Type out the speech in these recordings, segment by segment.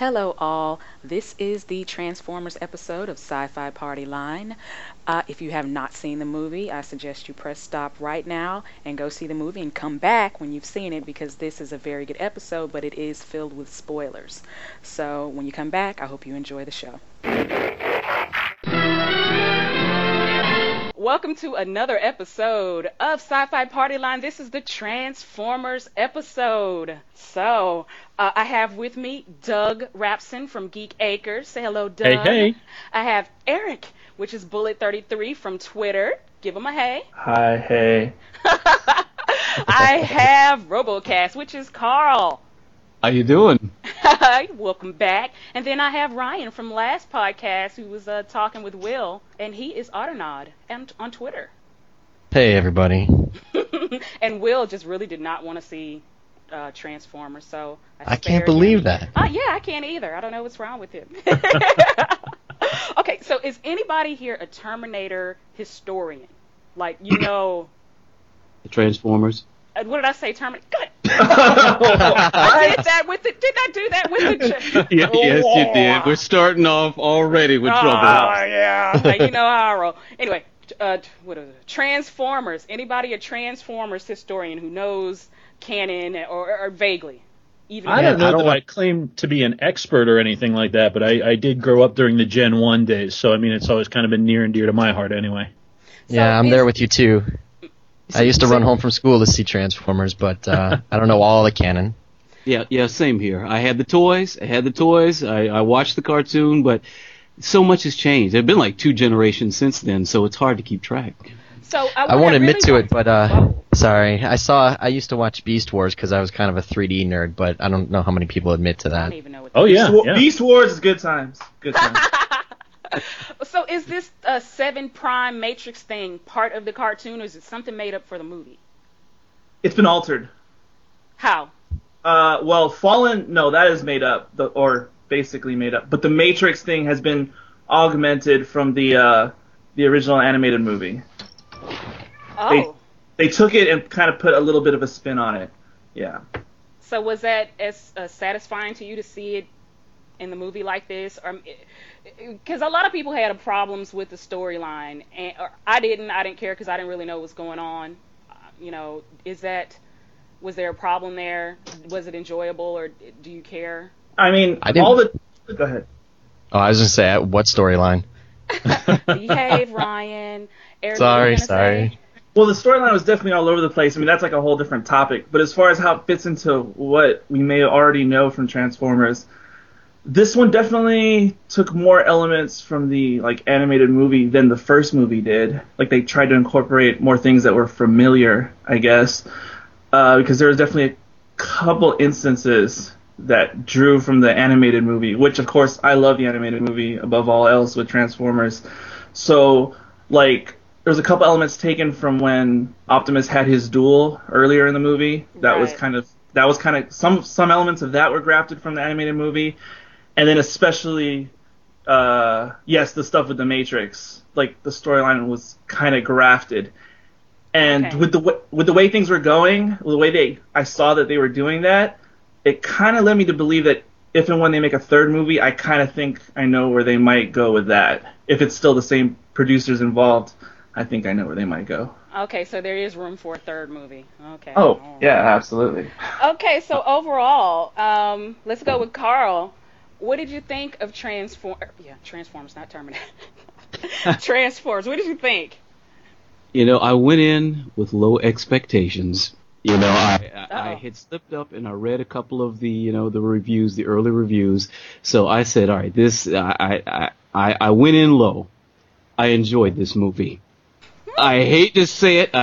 Hello, all. This is the Transformers episode of Sci Fi Party Line. If you have not seen the movie, I suggest you press stop right now and go see the movie and come back when you've seen it because this is a very good episode, but it is filled with spoilers. So when you come back, I hope you enjoy the show. Welcome to another episode of Sci-Fi Party Line. This is the Transformers episode. So, I have with me Doug Rapson from Geek Acres. Say hello, Doug. Hey, hey. I have Eric, which is Bullet33 from Twitter. Give him a hey. Hi, hey. I have Robocast, which is Carl. How you doing? Welcome back. And then I have Ryan from last podcast who was talking with Will, and he is Autonaud on Twitter. Hey, everybody. And Will just really did not want to see Transformers, so I can't believe that. Yeah, I can't either. I don't know what's wrong with him. Okay, so is anybody here a Terminator historian? Like, you know... The Transformers? What did I say? Terminator? Good. I did that with the... Did I do that with the... Yes, you did. We're starting off already with trouble. Oh, yeah. Like, you know how I roll. Anyway, what is it? Transformers. Anybody a Transformers historian who knows canon or vaguely? Even I don't know that I claim to be an expert or anything like that, but I did grow up during the Gen 1 days, so I mean it's always kind of been near and dear to my heart anyway. Yeah, I'm there with you too. I used to run home from school to see Transformers, but I don't know all the canon. Yeah, same here. I had the toys. I watched the cartoon, but so much has changed. There have been like 2 generations since then, so it's hard to keep track. So I won't admit to it, but sorry. I used to watch Beast Wars because I was kind of a 3D nerd, but I don't know how many people admit to that. I don't even know what Beast Wars is good times. Good times. So is this 7 Prime Matrix thing part of the cartoon, or is it something made up for the movie? It's been altered. How? Well, Fallen, no, that is made up, or basically made up. But the Matrix thing has been augmented from the original animated movie. Oh. They took it and kind of put a little bit of a spin on it. Yeah. So was that as satisfying to you to see it in the movie like this? Because a lot of people had problems with the storyline, and I didn't care because I didn't really know what was going on. Was there a problem there? Was it enjoyable, or do you care? I mean, go ahead. Oh, I was going to say, what storyline? Behave, Ryan. Eric, sorry. Well, the storyline was definitely all over the place. I mean, that's like a whole different topic. But as far as how it fits into what we may already know from Transformers, this one definitely took more elements from the animated movie than the first movie did. Like, they tried to incorporate more things that were familiar, I guess, because there was definitely a couple instances that drew from the animated movie, which, of course, I love the animated movie above all else with Transformers. So, there was a couple elements taken from when Optimus had his duel earlier in the movie. That was kind of some elements of that were grafted from the animated movie. And then especially, the stuff with the Matrix, the storyline was kind of grafted. And with the way things were going, I saw that they were doing that, it kind of led me to believe that if and when they make a third movie, I kind of think I know where they might go with that. If it's still the same producers involved, I think I know where they might go. Okay, so there is room for a third movie. Okay. Oh, yeah, absolutely. Okay, so overall, let's go with Carl. What did you think of Transformers, not Terminator. Transformers. What did you think? I went in with low expectations. I had slipped up and I read a couple of the reviews, the early reviews. So I said, all right, I went in low. I enjoyed this movie. I hate to say it.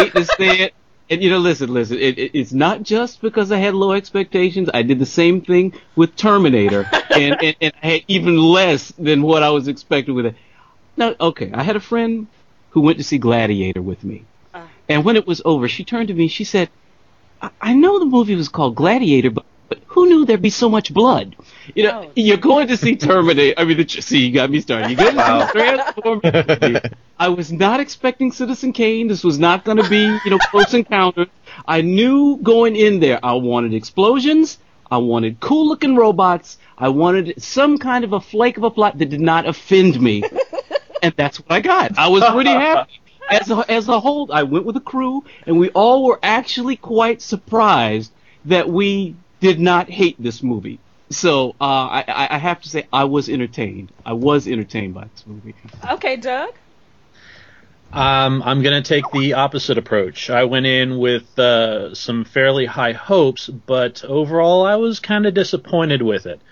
And listen. It's not just because I had low expectations. I did the same thing with Terminator, and I had even less than what I was expecting with it. Now, okay, I had a friend who went to see Gladiator with me, and when it was over, she turned to me. She said, "I know the movie was called Gladiator, but who knew there'd be so much blood? You're going to see Terminator. I mean, you got me started. You're going to see Transformers. I was not expecting Citizen Kane. This was not going to be, Close Encounters. I knew going in there I wanted explosions, I wanted cool-looking robots. I wanted some kind of a flake of a plot that did not offend me. And that's what I got. I was pretty happy. As a whole, I went with a crew, and we all were actually quite surprised that we did not hate this movie. So I have to say I was entertained. I was entertained by this movie. Okay, Doug? I'm going to take the opposite approach. I went in with some fairly high hopes, but overall I was kind of disappointed with it.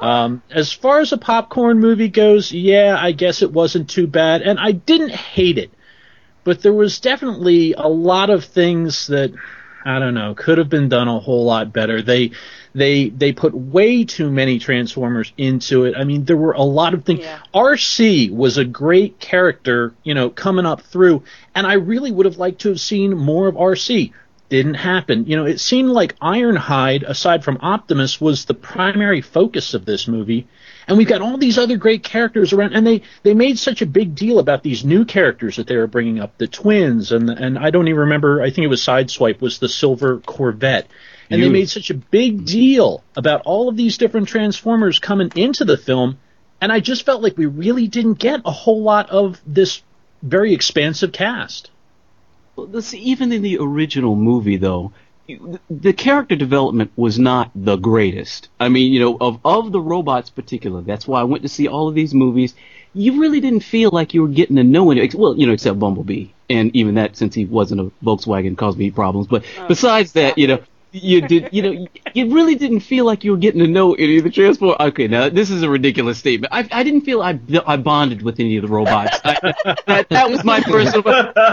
As far as a popcorn movie goes, yeah, I guess it wasn't too bad, and I didn't hate it. But there was definitely a lot of things that, I don't know, could have been done a whole lot better. They put way too many Transformers into it. I mean, there were a lot of things. Yeah. RC was a great character, coming up through, and I really would have liked to have seen more of RC. Didn't happen. It seemed like Ironhide, aside from Optimus, was the primary focus of this movie. And we've got all these other great characters around, and they made such a big deal about these new characters that they were bringing up, the twins, and I don't even remember, I think it was Sideswipe, was the silver Corvette. And they made such a big deal about all of these different Transformers coming into the film, and I just felt like we really didn't get a whole lot of this very expansive cast. Well, even in the original movie, though, the character development was not the greatest. I mean, of the robots particularly, that's why I went to see all of these movies. You really didn't feel like you were getting to know it. Well, except Bumblebee. And even that, since he wasn't a Volkswagen, caused me problems. But besides that, you really didn't feel like you were getting to know any of the Transformers. Okay, now this is a ridiculous statement. I didn't feel I bonded with any of the robots. That was my personal.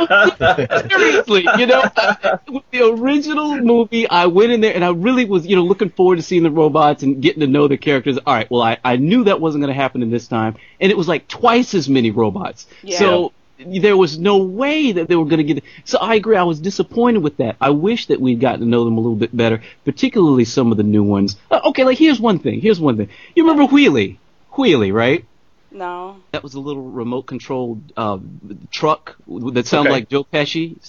Seriously, with the original movie, I went in there and I really was, looking forward to seeing the robots and getting to know the characters. All right, well, I knew that wasn't going to happen in this time, and it was like twice as many robots. Yeah. So there was no way that they were going to get it. So I agree. I was disappointed with that. I wish that we'd gotten to know them a little bit better, particularly some of the new ones. Okay, like here's one thing. You remember Wheelie? Wheelie, right? No. That was a little remote-controlled truck that sounded like Joe Pesci.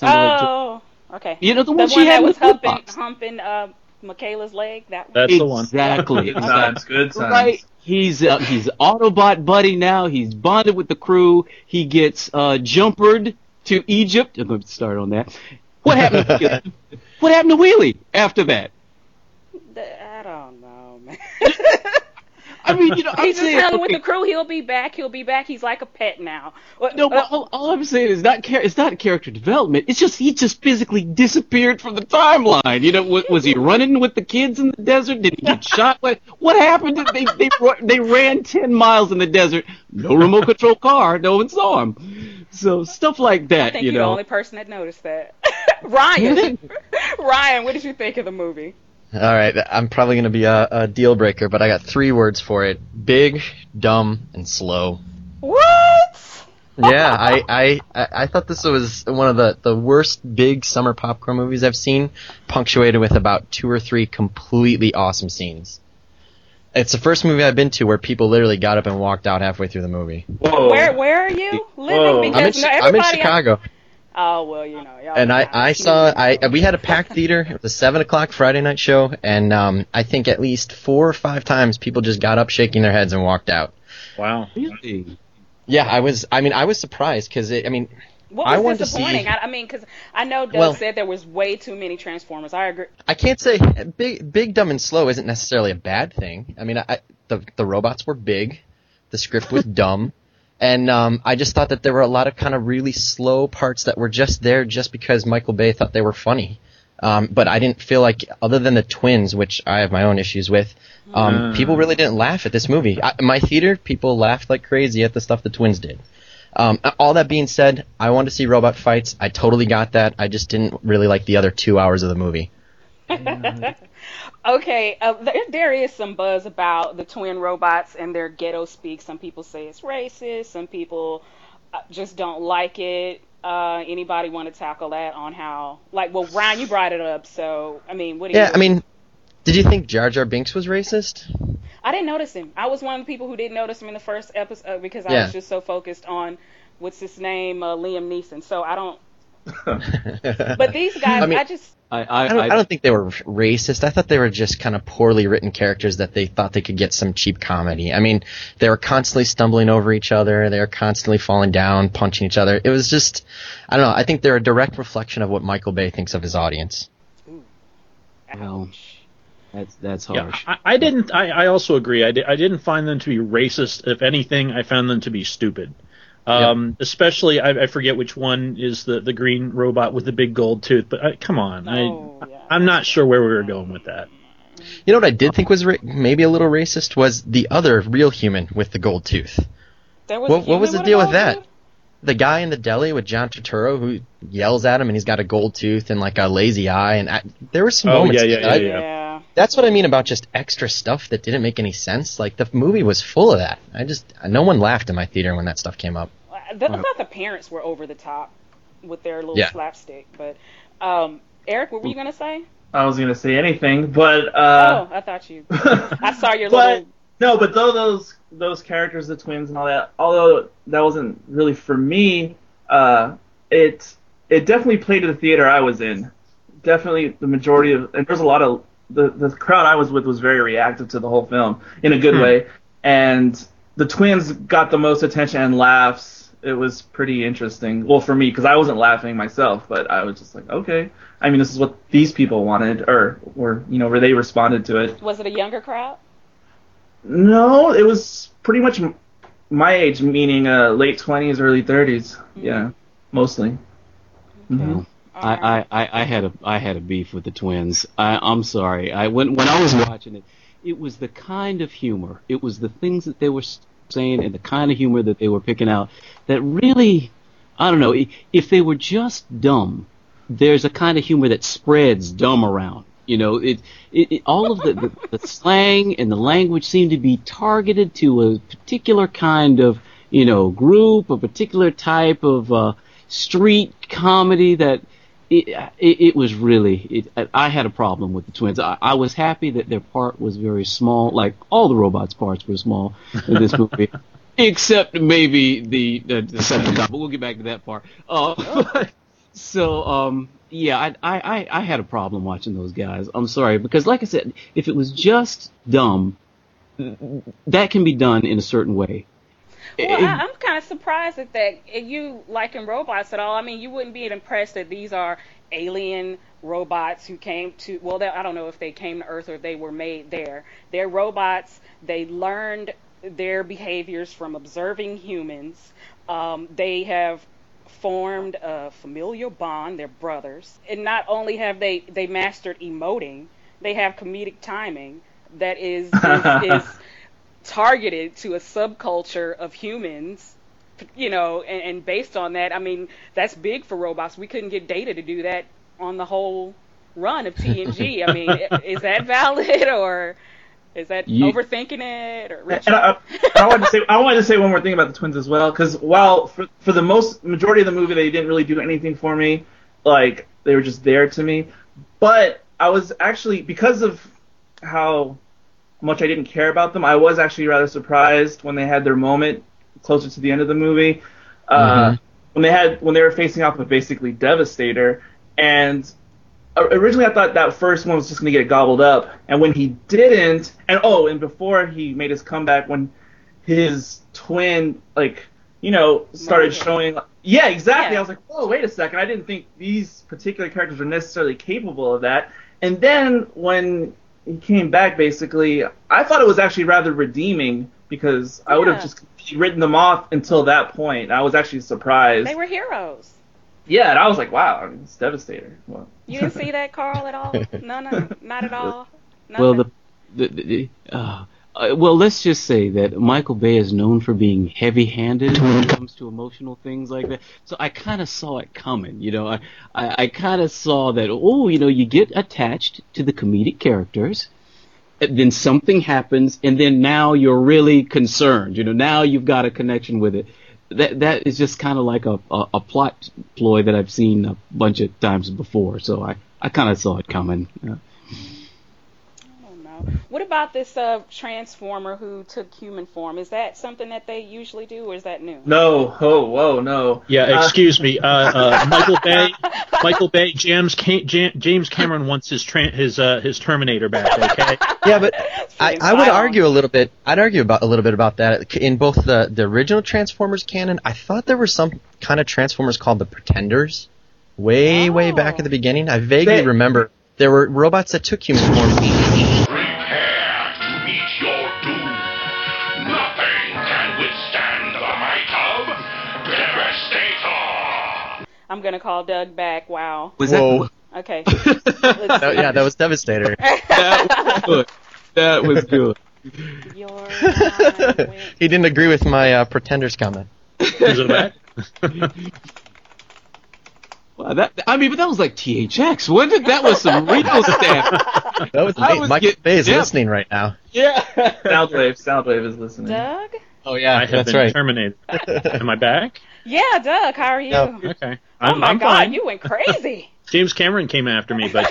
Okay. The one she had that was with humping Michaela's leg. That's the one. Exactly. Good times. Good times. Right. He's Autobot buddy now. He's bonded with the crew. He gets jumpered to Egypt. I'm going to start on that. What happened to Wheelie? What happened to Wheelie after that? I don't know, man. I mean, he's just hanging with the crew. He'll be back. He's like a pet now. No, but all I'm saying is it's not character development. It's just he just physically disappeared from the timeline. Was he running with the kids in the desert? Did he get shot? What happened? They ran 10 miles in the desert. No remote control car. No one saw him. So stuff like that. I think you're the only person that noticed that. Ryan, what did you think of the movie? All right, I'm probably going to be a deal breaker, but I got 3 words for it: big, dumb, and slow. What? Yeah, I thought this was one of the worst big summer popcorn movies I've seen, punctuated with about 2 or 3 completely awesome scenes. It's the first movie I've been to where people literally got up and walked out halfway through the movie. Whoa. Where are you living? Because I'm in Chicago. Oh, well, y'all. And we had a packed theater. It was a 7:00 Friday night show, and I think at least 4 or 5 times people just got up shaking their heads and walked out. Wow. Really? Yeah, I was surprised because what was disappointing? Because I know Doug said there was way too many Transformers. I agree. I can't say big, dumb, and slow isn't necessarily a bad thing. I mean, the robots were big, the script was dumb. And I just thought that there were a lot of kind of really slow parts that were just there just because Michael Bay thought they were funny. But I didn't feel like, other than the twins, which I have my own issues with, people really didn't laugh at this movie. My theater, people laughed like crazy at the stuff the twins did. All that being said, I wanted to see robot fights. I totally got that. I just didn't really like the other 2 hours of the movie. Okay, there is some buzz about the twin robots and their ghetto speak. Some people say it's racist. Some people just don't like it. Anybody want to tackle that on how? Ryan, you brought it up, so what do you? Yeah, did you think Jar Jar Binks was racist? I didn't notice him. I was one of the people who didn't notice him in the first episode because I was just so focused on what's his name, Liam Neeson. So I don't. But these guys, I mean, I don't think they were racist. I thought they were just kind of poorly written characters that they thought they could get some cheap comedy. I mean, they were constantly stumbling over each other. They were constantly falling down, punching each other. It was just, I don't know. I think they're a direct reflection of what Michael Bay thinks of his audience. Ooh. Well, that's harsh. Yeah, I also agree. I didn't find them to be racist. If anything, I found them to be stupid. Especially, I forget which one is the green robot with the big gold tooth, but come on. I'm not sure where we were going with that. You know what I did think was maybe a little racist was the other real human with the gold tooth. What was the deal with that? The guy in the deli with John Turturro who yells at him and he's got a gold tooth and like a lazy eye, and there were some moments. Yeah. That's what I mean about just extra stuff that didn't make any sense. Like, the movie was full of that. No one laughed in my theater when that stuff came up. I thought the parents were over the top with their little slapstick. But Eric, what were you gonna say? I was gonna say anything, but I thought you. I saw your little. No, but those characters, the twins and all that, although that wasn't really for me, it definitely played to the theater I was in. Definitely the majority of, and there's a lot of the crowd I was with was very reactive to the whole film in a good way, and the twins got the most attention and laughs. It was pretty interesting. Well, for me, because I wasn't laughing myself, but I was just like, okay. I mean, this is what these people wanted, or where they responded to it. Was it a younger crowd? No, it was pretty much my age, meaning late 20s, early 30s. Mm-hmm. Yeah, mostly. Okay. Mm-hmm. I had a beef with the twins. I'm sorry. When I was watching it, it was the kind of humor. It was the things that they were saying and the kind of humor that they were picking out that really, I don't know, if they were just dumb, there's a kind of humor that spreads dumb around. All of the slang and the language seemed to be targeted to a particular kind of, group, a particular type of street comedy that it was really, I had a problem with the twins. I was happy that their part was very small, like all the robots' parts were small in this movie, except maybe the Decepticon, but we'll get back to that part. Yeah, I had a problem watching those guys. I'm sorry, because like I said, if it was just dumb, that can be done in a certain way. Well, I'm kind of surprised at that. You liking robots at all? I mean, you wouldn't be impressed that these are alien robots who came to, well, I don't know if they came to Earth or if they were made there. They're robots. They learned their behaviors from observing humans. They have formed a familial bond. They're brothers. And not only have they mastered emoting, they have comedic timing that is targeted to a subculture of humans, and based on that, I mean, that's big for robots. We couldn't get Data to do that on the whole run of TNG. I mean, is that valid, or is that overthinking it? Or and I wanted to say one more thing about the twins as well, because while for the majority of the movie they didn't really do anything for me, like they were just there to me, but I was actually, because of how much I didn't care about them, I was actually rather surprised when they had their moment closer to the end of the movie, when they were facing off with basically Devastator, and originally I thought that first one was just going to get gobbled up, and when he didn't, and before he made his comeback, when his twin, started showing, yeah, exactly, I was like, oh, wait a second, I didn't think these particular characters were necessarily capable of that, and then when he came back, basically, I thought it was actually rather redeeming, because I would have just written them off until that point. I was actually surprised. They were heroes. Yeah, and I was like, wow, I mean, it's Devastator. Well. You didn't see that, Carl, at all? No, not at all? Nothing? Well, let's just say that Michael Bay is known for being heavy-handed when it comes to emotional things like that. So I kind of saw it coming, I kind of saw that, you get attached to the comedic characters, then something happens, and then now you're really concerned. Now you've got a connection with it. That is just kind of like a plot ploy that I've seen a bunch of times before. So I kind of saw it coming. Yeah. I don't know. What about this Transformer who took human form? Is that something that they usually do, or is that new? No. Oh, whoa, no. Yeah, excuse me. Michael Bay, James Cameron wants his Terminator back. Okay. Yeah, but I would argue a little bit. I'd argue a little bit about that. In both the original Transformers canon, I thought there were some kind of Transformers called the Pretenders, way back at the beginning. I vaguely remember there were robots that took human form. Prepare to meet your doom. Nothing can withstand the might of Devastator. I'm gonna call Doug back. Wow. Was Whoa. Okay. Yeah, that was Devastator. That was good. Your time went- He didn't agree with my Pretenders comment. Is it back? Well, but that was like THX. That was some real stuff. That was Michael Bay is listening right now. Yeah. Soundwave is listening. Doug? Oh yeah, I have that's been right. terminated. Am I back? Yeah, Doug. How are you? No. Okay. Oh my I'm God, fine. you went crazy. James Cameron came after me, but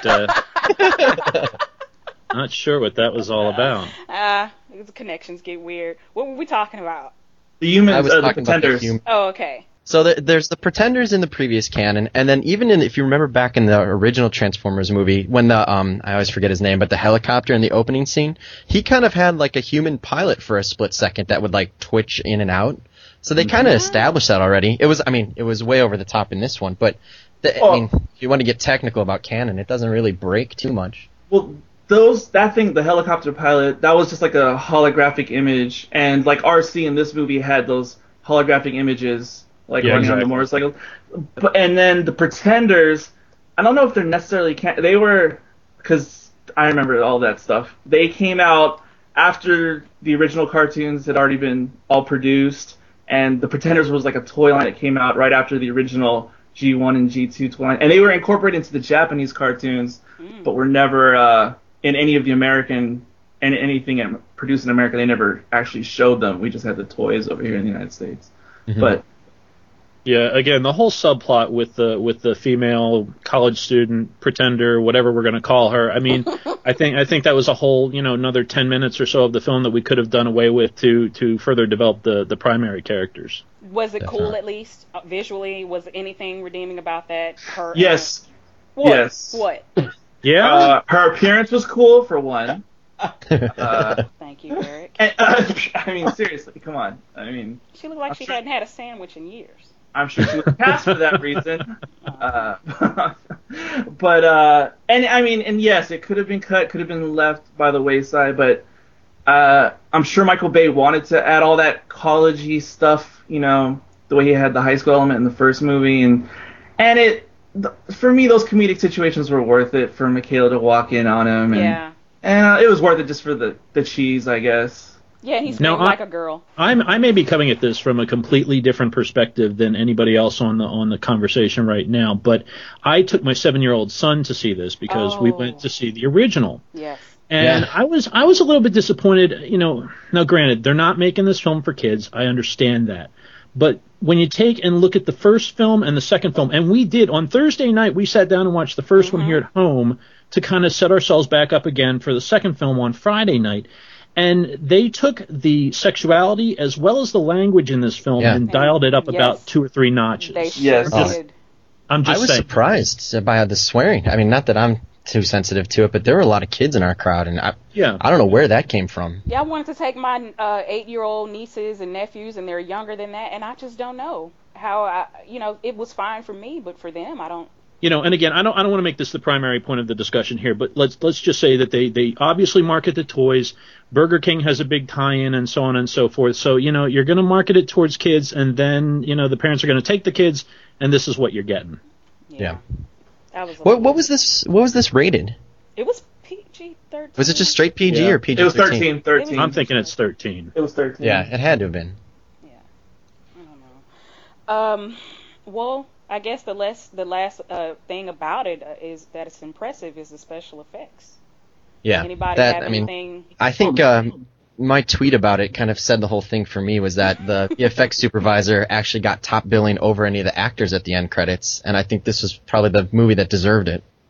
not sure what that was all about. The connections get weird. What were we talking about? The humans, I was the talking about the Pretenders. human. Oh, okay. So there's the Pretenders in the previous canon, and then even if you remember back in the original Transformers movie, when I always forget his name, but the helicopter in the opening scene, he kind of had like a human pilot for a split second that would like twitch in and out. So they kind of established that already. It was way over the top in this one, but I mean, if you want to get technical about canon, it doesn't really break too much. Well, the helicopter pilot, that was just like a holographic image, and like RC in this movie had those holographic images, like running on the motorcycle. And then the Pretenders, I don't know if they're necessarily they were, because I remember all that stuff. They came out after the original cartoons had already been all produced, and the Pretenders was like a toy line that came out right after the original G1 and G2 toy line, and they were incorporated into the Japanese cartoons, but were never in any of the American and anything produced in America. They never actually showed them. We just had the toys over here in the United States. Mm-hmm. But Yeah, again, the whole subplot with the female college student pretender, whatever we're going to call her. I mean, I think that was a whole, another 10 minutes or so of the film that we could have done away with to further develop the primary characters. Was it cool at least visually? Was anything redeeming about that? yes, What? yes. What? Yeah. Her appearance was cool for one. Thank you, Eric. And, I mean, seriously, come on. I mean, She looked like she hadn't had a sandwich in years. I'm sure she was cast for that reason. And I mean, and yes, it could have been cut, could have been left by the wayside, but I'm sure Michael Bay wanted to add all that college-y stuff, the way he had the high school element in the first movie, and for me, those comedic situations were worth it for Michaela to walk in on him, and it was worth it just for the cheese, I guess. Yeah, he's playing like a girl. I may be coming at this from a completely different perspective than anybody else on the conversation right now, but I took my 7-year-old son to see this because we went to see the original. Yes. And I was a little bit disappointed, now granted, they're not making this film for kids. I understand that. But when you take and look at the first film and the second film, and we did, on Thursday night, we sat down and watched the first one here at home to kind of set ourselves back up again for the second film on Friday night. And they took the sexuality as well as the language in this film and dialed it up about 2 or 3 notches. They sure did. I'm just I was saying. surprised by the swearing. I mean, not that I'm too sensitive to it, but there were a lot of kids in our crowd, and I don't know where that came from. Yeah, I wanted to take my 8-year-old nieces and nephews, and they're younger than that, and I just don't know how it was fine for me, but for them, I don't. And again, I don't want to make this the primary point of the discussion here, but let's just say that they obviously market the toys. Burger King has a big tie-in and so on and so forth. So, you're going to market it towards kids, and then, the parents are going to take the kids, and this is what you're getting. Yeah. That was what was this? What was this rated? It was PG-13. Was it just straight PG or PG-13? It was 13. I'm thinking it's 13. It was 13. Yeah, it had to have been. Yeah. I don't know. Well, I guess the last thing about it is that it's impressive is the special effects. Yeah. Anybody have anything? I think my tweet about it kind of said the whole thing for me was that the VFX supervisor actually got top billing over any of the actors at the end credits, and I think this was probably the movie that deserved it.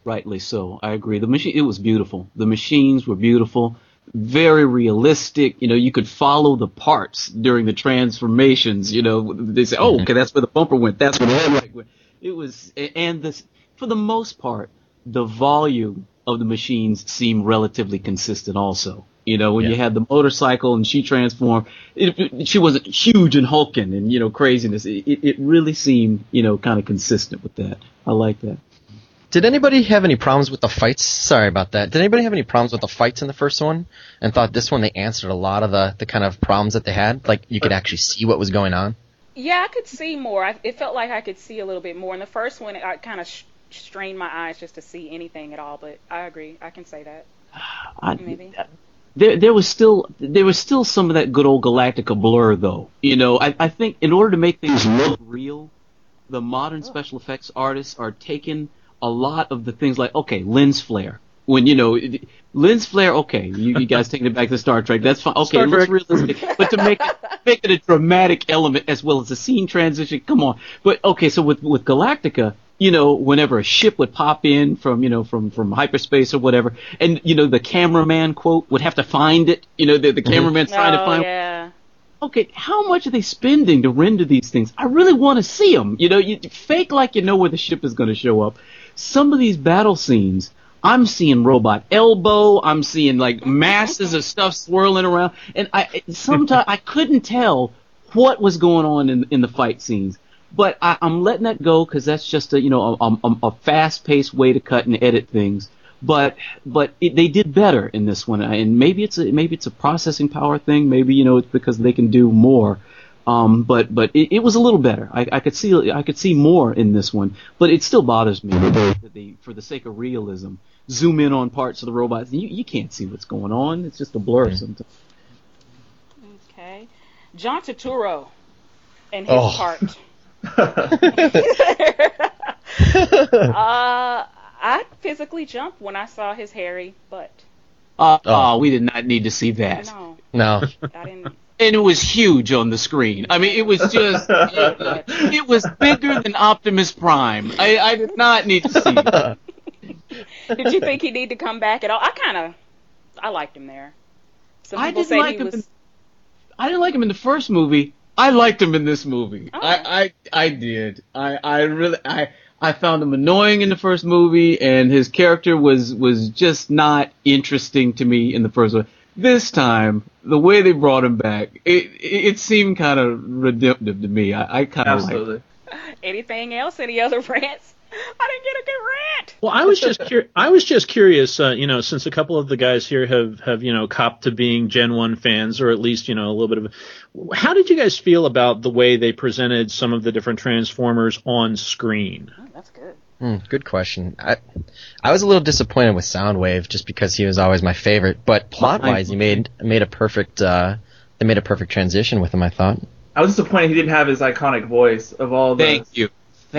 Rightly so. I agree. It was beautiful. The machines were beautiful, very realistic. You know, you could follow the parts during the transformations. You know, they say, "Oh, okay, that's where the bumper went. That's where the headlight went." It was, and this, for the most part, the volume of the machines seemed relatively consistent. Also, you know, when you had the motorcycle and she transformed, she wasn't huge and hulking and, you know, craziness. It really seemed, you know, kind of consistent with that. I like that. Did anybody have any problems with the fights? Sorry about that. Did anybody have any problems with the fights in the first one? And thought this one they answered a lot of the kind of problems that they had? Like, you could actually see what was going on? Yeah, I could see more. It felt like I could see a little bit more. In the first one, I kind of strained my eyes just to see anything at all. But I agree. I can say that. Maybe. There was still some of that good old Galactica blur, though. You know, I think in order to make things look real, the modern special effects artists are taking a lot of the things like, okay, lens flare. When, you know, lens flare, okay, you guys taking it back to Star Trek, that's fine. Okay, it looks realistic. But to make it a dramatic element as well as a scene transition, come on. But, okay, so with Galactica, you know, whenever a ship would pop in from, you know, from hyperspace or whatever, and, you know, the cameraman, quote, would have to find it, you know, the cameraman's trying to find it. Okay, how much are they spending to render these things? I really want to see them. You know, you fake like you know where the ship is going to show up. Some of these battle scenes, I'm seeing robot elbow. I'm seeing like masses of stuff swirling around, and sometimes I couldn't tell what was going on in the fight scenes. But I'm letting that go because that's just a fast-paced way to cut and edit things. But they did better in this one, and maybe it's a processing power thing. Maybe, you know, it's because they can do more. But it was a little better. I could see more in this one, but it still bothers me that they, for the sake of realism, zoom in on parts of the robots. You can't see what's going on. It's just a blur sometimes. Okay, John Turturro and his part. I physically jumped when I saw his hairy butt. We did not need to see that. No. I didn't. And it was huge on the screen. I mean, it was just, it was bigger than Optimus Prime. I did not need to see it. Did you think he needed to come back at all? I liked him there. I didn't like him in the first movie. I liked him in this movie. Okay. I did. I found him annoying in the first movie, and his character was just not interesting to me in the first one. This time, the way they brought him back, it seemed kind of redemptive to me. I kind of liked it. Anything else? Any other rants? I didn't get a good rant. Well, I was just curious, you know, since a couple of the guys here have you know, copped to being Gen 1 fans, or at least, you know, a little bit of how did you guys feel about the way they presented some of the different Transformers on screen? Oh, that's good. Good question. I was a little disappointed with Soundwave just because he was always my favorite, but plot-wise, he made a perfect transition with him, I thought. I was disappointed he didn't have his iconic voice of all the... Thank you.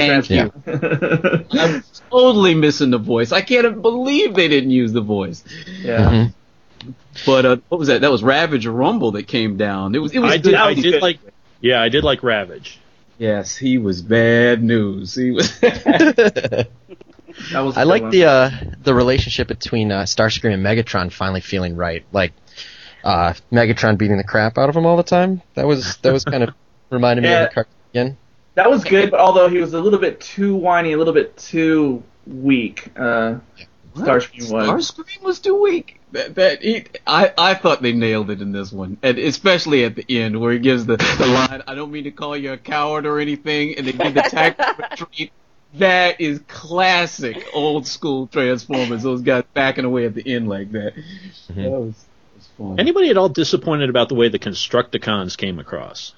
I'm totally missing the voice. I can't believe they didn't use the voice. Yeah. Mm-hmm. But what was that? That was Ravage Rumble that came down. It was I did like Ravage. Yes, he was bad news. He was. I like the relationship between Starscream and Megatron finally feeling right. Like Megatron beating the crap out of him all the time. That was kind of reminded me of the cartoon again. That was good, but although he was a little bit too whiny, a little bit too weak, Starscream was. Starscream was too weak. I thought they nailed it in this one, and especially at the end where he gives the line, "I don't mean to call you a coward or anything," and they give the tactical retreat. That is classic old school Transformers. Those guys backing away at the end like that. Mm-hmm. That was fun. Anybody at all disappointed about the way the Constructicons came across?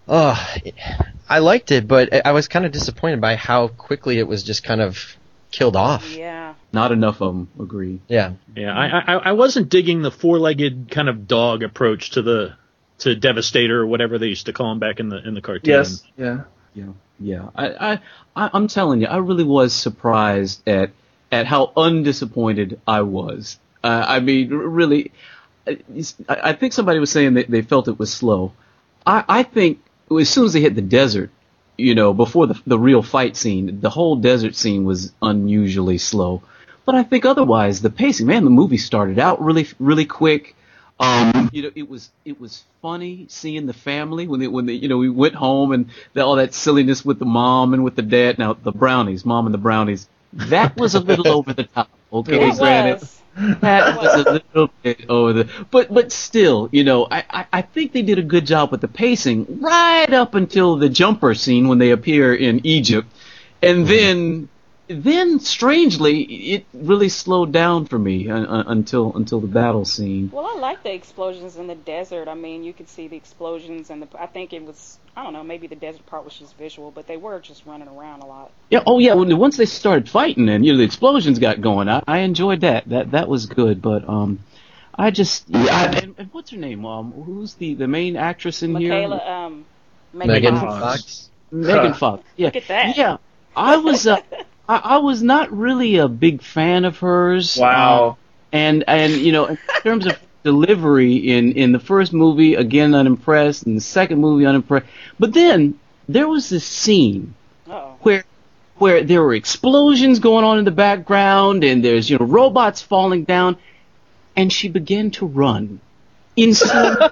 I liked it, but I was kind of disappointed by how quickly it was just kind of killed off. Yeah. Not enough of them, agreed. Yeah. Yeah, I wasn't digging the four-legged kind of dog approach to Devastator or whatever they used to call him back in the cartoon. Yes. Yeah. Yeah. I'm telling you, I really was surprised at how undisappointed I was. I mean, really, I think somebody was saying that they felt it was slow. I think as soon as they hit the desert, you know, before the real fight scene, the whole desert scene was unusually slow. But I think otherwise, the pacing, man, the movie started out really, really quick. It was funny seeing the family when they we went home and all that silliness with the mom and with the dad. Now the mom and the brownies, that was a little over the top. Okay, granted, that was a little bit over the, but still, I think they did a good job with the pacing right up until the jumper scene when they appear in Egypt, and then strangely it really slowed down for me until the battle scene. Well, I like the explosions in the desert. I mean, you could see the explosions and I think it was, I don't know, maybe the desert part was just visual, but they were just running around a lot. Yeah. Oh yeah. Once they started fighting and the explosions got going, I enjoyed that. That was good. But and what's her name? Who's the main actress in here? Megan Fox. Megan Fox. Yeah. Look at that. Yeah. I was not really a big fan of hers. Wow. And in terms of delivery in the first movie, again unimpressed, in the second movie unimpressed. But then there was this scene where there were explosions going on in the background and there's robots falling down, and she began to run. And suddenly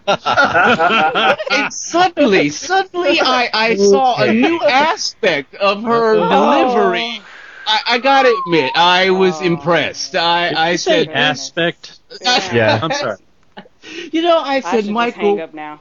I saw a new aspect of her delivery. I gotta admit, I was impressed. I said aspect. Yeah. I'm sorry. I said, Michael. Hang up now.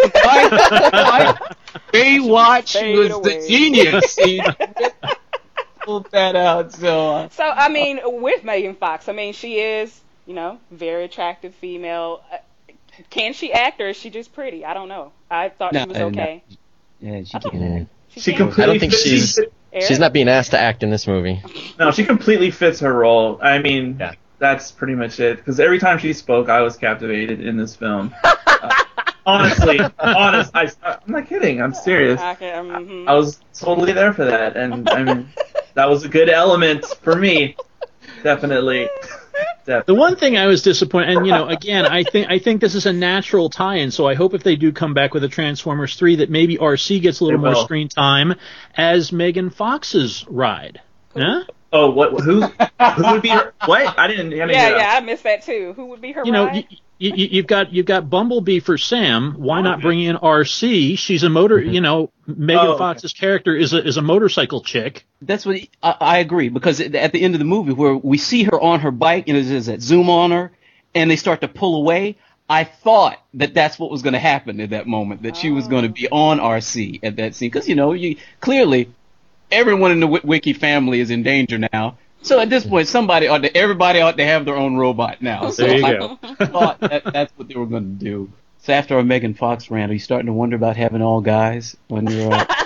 Baywatch was the genius. He pulled that out. So I mean, with Megan Fox, I mean, she is, very attractive female. Can she act, or is she just pretty? I don't know. I thought she was okay. Yeah, she can. She completely. I don't think she's not being asked to act in this movie. No, she completely fits her role. I mean, that's pretty much it. Because every time she spoke, I was captivated in this film. Honestly, I'm not kidding. I'm serious. I was totally there for that, and I mean, that was a good element for me. Definitely. The one thing I was disappointed, and again, I think this is a natural tie-in. So I hope if they do come back with a Transformers 3, that maybe RC gets a little more screen time as Megan Fox's ride. Huh? Oh, what? Who would be her? What? I didn't hear that. I missed that too. Who would be her ride? You've got Bumblebee for Sam. Why not bring in RC? She's a motor. Megan Fox's character is a motorcycle chick. That's what I agree, because at the end of the movie where we see her on her bike and there's that zoom on her and they start to pull away, I thought that's what was going to happen at that moment, that she was going to be on RC at that scene, because clearly everyone in the Wiki family is in danger now. So at this point, everybody ought to have their own robot now. So there you go. I thought that's what they were going to do. So after our Megan Fox rant, are you starting to wonder about having all guys when you're?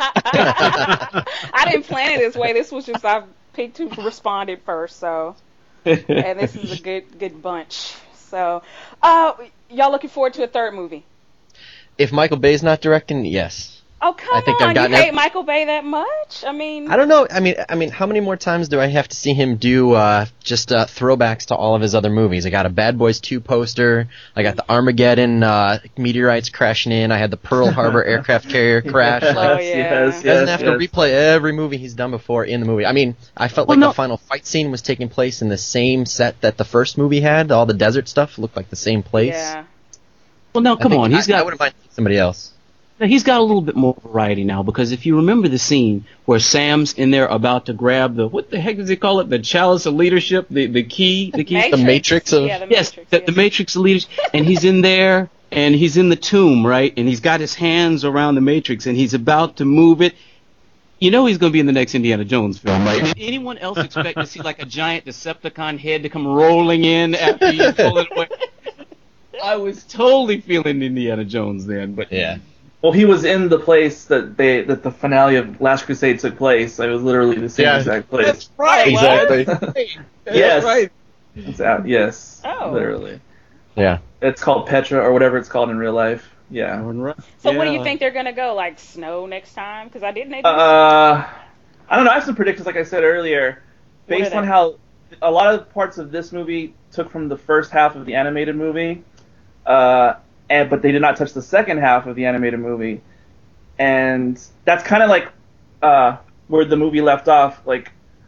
I didn't plan it this way. This was just I picked who responded first. So, and this is a good bunch. So, y'all looking forward to a third movie? If Michael Bay's not directing, yes. Oh, come on! You hate Michael Bay that much? I mean, I don't know. I mean, how many more times do I have to see him do just throwbacks to all of his other movies? I got a Bad Boys 2 poster. I got the Armageddon meteorites crashing in. I had the Pearl Harbor aircraft carrier crash. Yes, he doesn't have to replay every movie he's done before in the movie. I mean, I felt the final fight scene was taking place in the same set that the first movie had. All the desert stuff looked like the same place. Yeah. Well, now come on. I wouldn't mind somebody else. Now, he's got a little bit more variety now, because if you remember the scene where Sam's in there about to grab what the heck does he call it? The chalice of leadership, the key, Matrix. The matrix of the matrix of leadership, and he's in there and he's in the tomb, right? And he's got his hands around the matrix and he's about to move it. He's going to be in the next Indiana Jones film, right? Did anyone else expect to see like a giant Decepticon head to come rolling in after you pull it away? I was totally feeling Indiana Jones then, but yeah. Well, he was in the place that the finale of Last Crusade took place. It was literally the same exact place. That's right. Exactly. Yes. Right. It's out. Yes. Oh. Literally. Yeah. It's called Petra or whatever it's called in real life. Yeah. So where do you think they're gonna go? Like snow next time? Because I didn't. I don't know. I have some predictions, like I said earlier, based on how a lot of parts of this movie took from the first half of the animated movie. But they did not touch the second half of the animated movie, and that's kind of like where the movie left off. Like,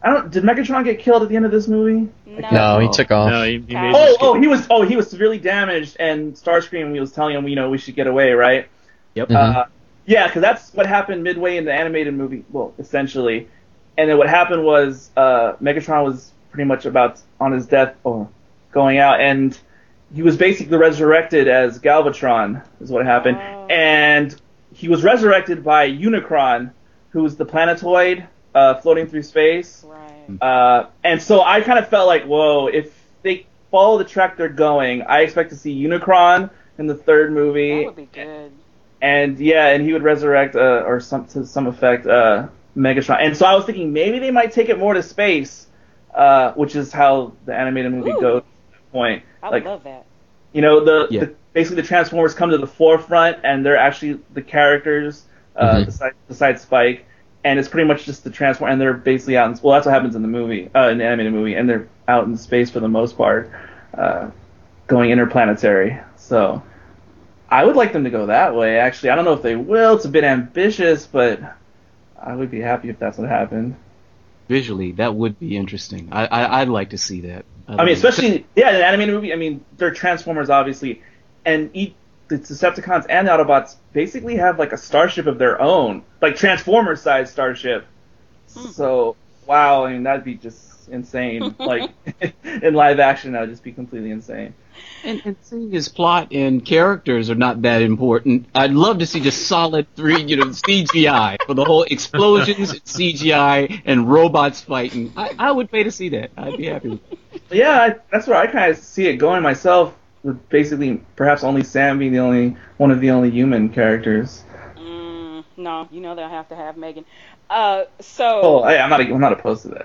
Did Megatron get killed at the end of this movie? No, he took off. No, he made he was severely damaged, and Starscream was telling him, we should get away, right? Yep. Yeah, because that's what happened midway in the animated movie. Well, essentially, and then what happened was Megatron was pretty much about on his death or going out, and he was basically resurrected as Galvatron, is what happened, and he was resurrected by Unicron, who was the planetoid floating through space. Right. And so I kind of felt like, whoa, if they follow the track they're going, I expect to see Unicron in the third movie. That would be good. And he would resurrect, to some effect, Megatron. And so I was thinking maybe they might take it more to space, which is how the animated movie goes at that point. I would love that. Basically the Transformers come to the forefront, and they're actually the characters, besides Spike. And it's pretty much just the Transformers, and they're basically out that's what happens in the movie, in the animated movie, and they're out in space for the most part, going interplanetary. So I would like them to go that way, actually. I don't know if they will. It's a bit ambitious, but I would be happy if that's what happened. Visually, that would be interesting. I'd like to see that. Especially, in an animated movie, they're Transformers, obviously, and the Decepticons and the Autobots basically have, like, a starship of their own, like, Transformers-sized starship. So, wow, that'd be just insane. Like, in live action, that would just be completely insane. And seeing his plot and characters are not that important. I'd love to see just solid CGI for the whole explosions, CGI, and robots fighting. I would pay to see that. I'd be happy with it. Yeah, that's where I kind of see it going myself, with basically perhaps only Sam being one of the only human characters. No, they'll have to have Megan. I'm not opposed to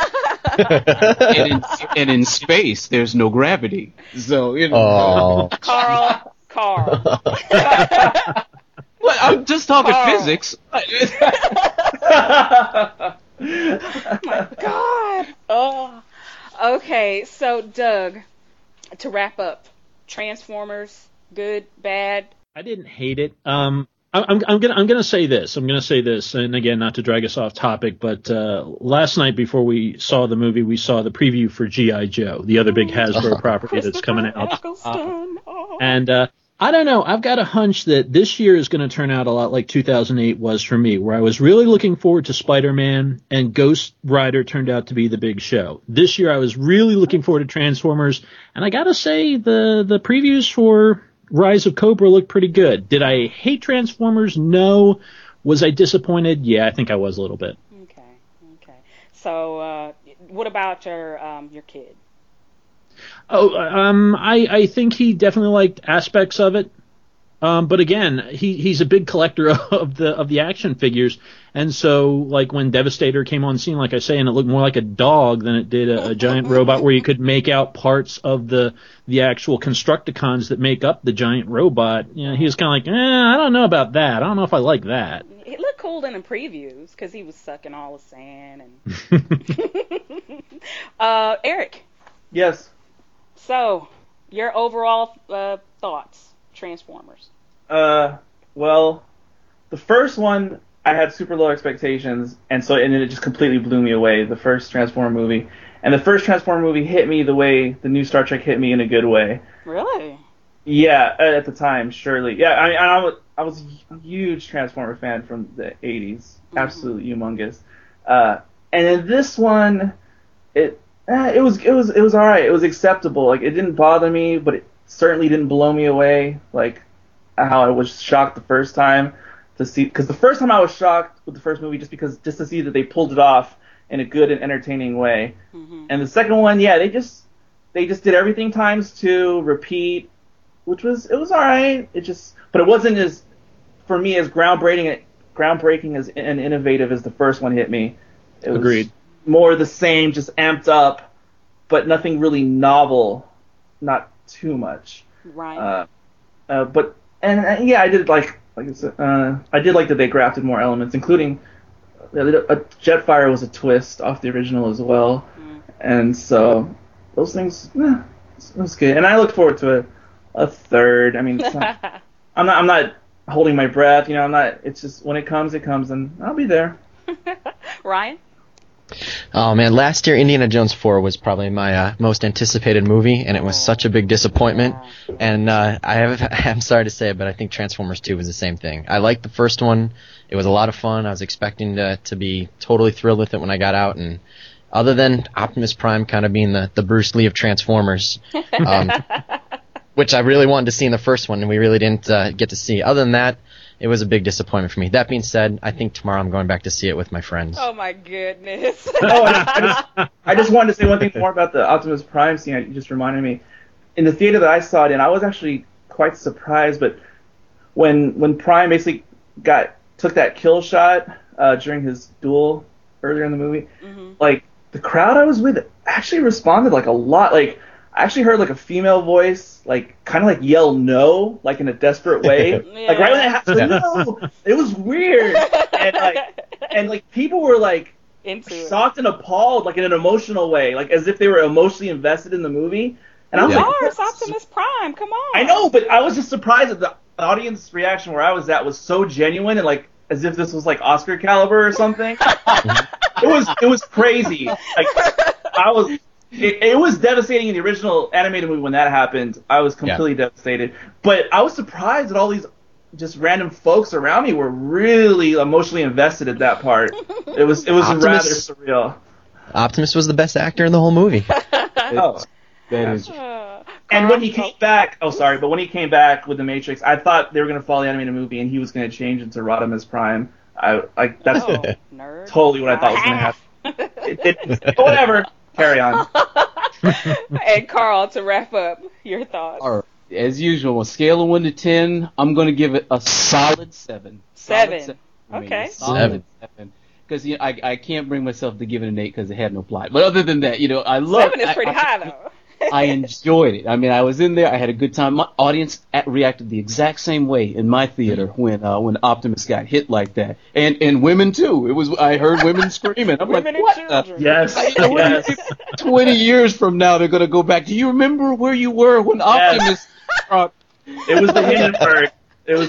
that. and in space, there's no gravity, so Carl. Well, I'm just talking physics. My God. Oh. Okay, so Doug, to wrap up, Transformers, good, bad? I didn't hate it. I'm gonna say this. And again, not to drag us off topic, but last night before we saw the movie, we saw the preview for G.I. Joe, the other big Hasbro property that's coming out. And I don't know. I've got a hunch that this year is going to turn out a lot like 2008 was for me, where I was really looking forward to Spider-Man, and Ghost Rider turned out to be the big show. This year I was really looking forward to Transformers, and I got to say the previews for Rise of Cobra looked pretty good. Did I hate Transformers? No. Was I disappointed? Yeah, I think I was a little bit. Okay. So what about your kid? I think he definitely liked aspects of it. But again, he's a big collector of the action figures, and so like when Devastator came on scene, like I say, and it looked more like a dog than it did a giant robot, where you could make out parts of the actual Constructicons that make up the giant robot. He was kind of like, I don't know about that. I don't know if I like that. It looked cool in the previews because he was sucking all the sand. And Eric. Yes. So, your overall thoughts, Transformers? Well, the first one, I had super low expectations, and then it just completely blew me away, the first Transformer movie. And the first Transformer movie hit me the way the new Star Trek hit me in a good way. Really? Yeah, at the time, surely. Yeah, I was a huge Transformer fan from the 80s. Absolutely humongous. And then this one, it was all right. It was acceptable. Like, it didn't bother me, but it certainly didn't blow me away. Like how I was shocked the first time to see, because the first time I was shocked with the first movie just to see that they pulled it off in a good and entertaining way. Mm-hmm. And the second one, they just did everything times 2, repeat, it was all right. But it wasn't as, for me, as groundbreaking and innovative as the first one hit me. It Agreed. Was more the same, just amped up, but nothing really novel, not too much. Right. I did like I said, I did like that they grafted more elements, including Jetfire was a twist off the original as well, and so those things, it was good. And I look forward to a third. I mean, I'm not holding my breath. I'm not. It's just when it comes, and I'll be there. Ryan? Oh man, last year Indiana Jones 4 was probably my most anticipated movie, and it was such a big disappointment. And I'm sorry to say it, but I think Transformers 2 was the same thing. I liked the first one; it was a lot of fun. I was expecting to be totally thrilled with it when I got out, and other than Optimus Prime kind of being the Bruce Lee of Transformers, which I really wanted to see in the first one, and we really didn't get to see. Other than that, it was a big disappointment for me. That being said, I think tomorrow I'm going back to see it with my friends. Oh my goodness. Oh, I just wanted to say one thing more about the Optimus Prime scene. You just reminded me. In the theater that I saw it in, I was actually quite surprised. But when Prime basically took that kill shot during his duel earlier in the movie, like the crowd I was with actually responded like a lot. Like I actually heard like a female voice, like kind of like yell no, like in a desperate way. Like right when it happened, no, it was weird, and like people were like shocked and appalled, like in an emotional way, like as if they were emotionally invested in the movie. And I was like, it's Optimus Prime, come on. I know, but I was just surprised that the audience reaction where I was at was so genuine and like as if this was like Oscar caliber or something. It was crazy. Like It was devastating in the original animated movie when that happened. I was completely devastated. But I was surprised that all these just random folks around me were really emotionally invested at that part. It was rather surreal. Optimus was the best actor in the whole movie. Oh. That is. And when he came back, but when he came back with the Matrix, I thought they were going to follow the animated movie and he was going to change into Rodimus Prime. That's totally what I thought was going to happen. It didn't. Whatever. Carry on. And Carl, to wrap up, your thoughts. All right. As usual, on a scale of 1 to 10, I'm going to give it a solid 7. Seven. Okay. Solid 7. Because I can't bring myself to give it an 8 because it had no plot. But other than that, I love 7 is pretty high, though. I enjoyed it. I mean, I was in there. I had a good time. My audience reacted the exact same way in my theater when Optimus got hit like that, and women too. I heard women screaming. I'm women like, what? And children. Yes. 20 years from now, they're gonna go back. Do you remember where you were when Optimus? It was the Hindenburg. Oh,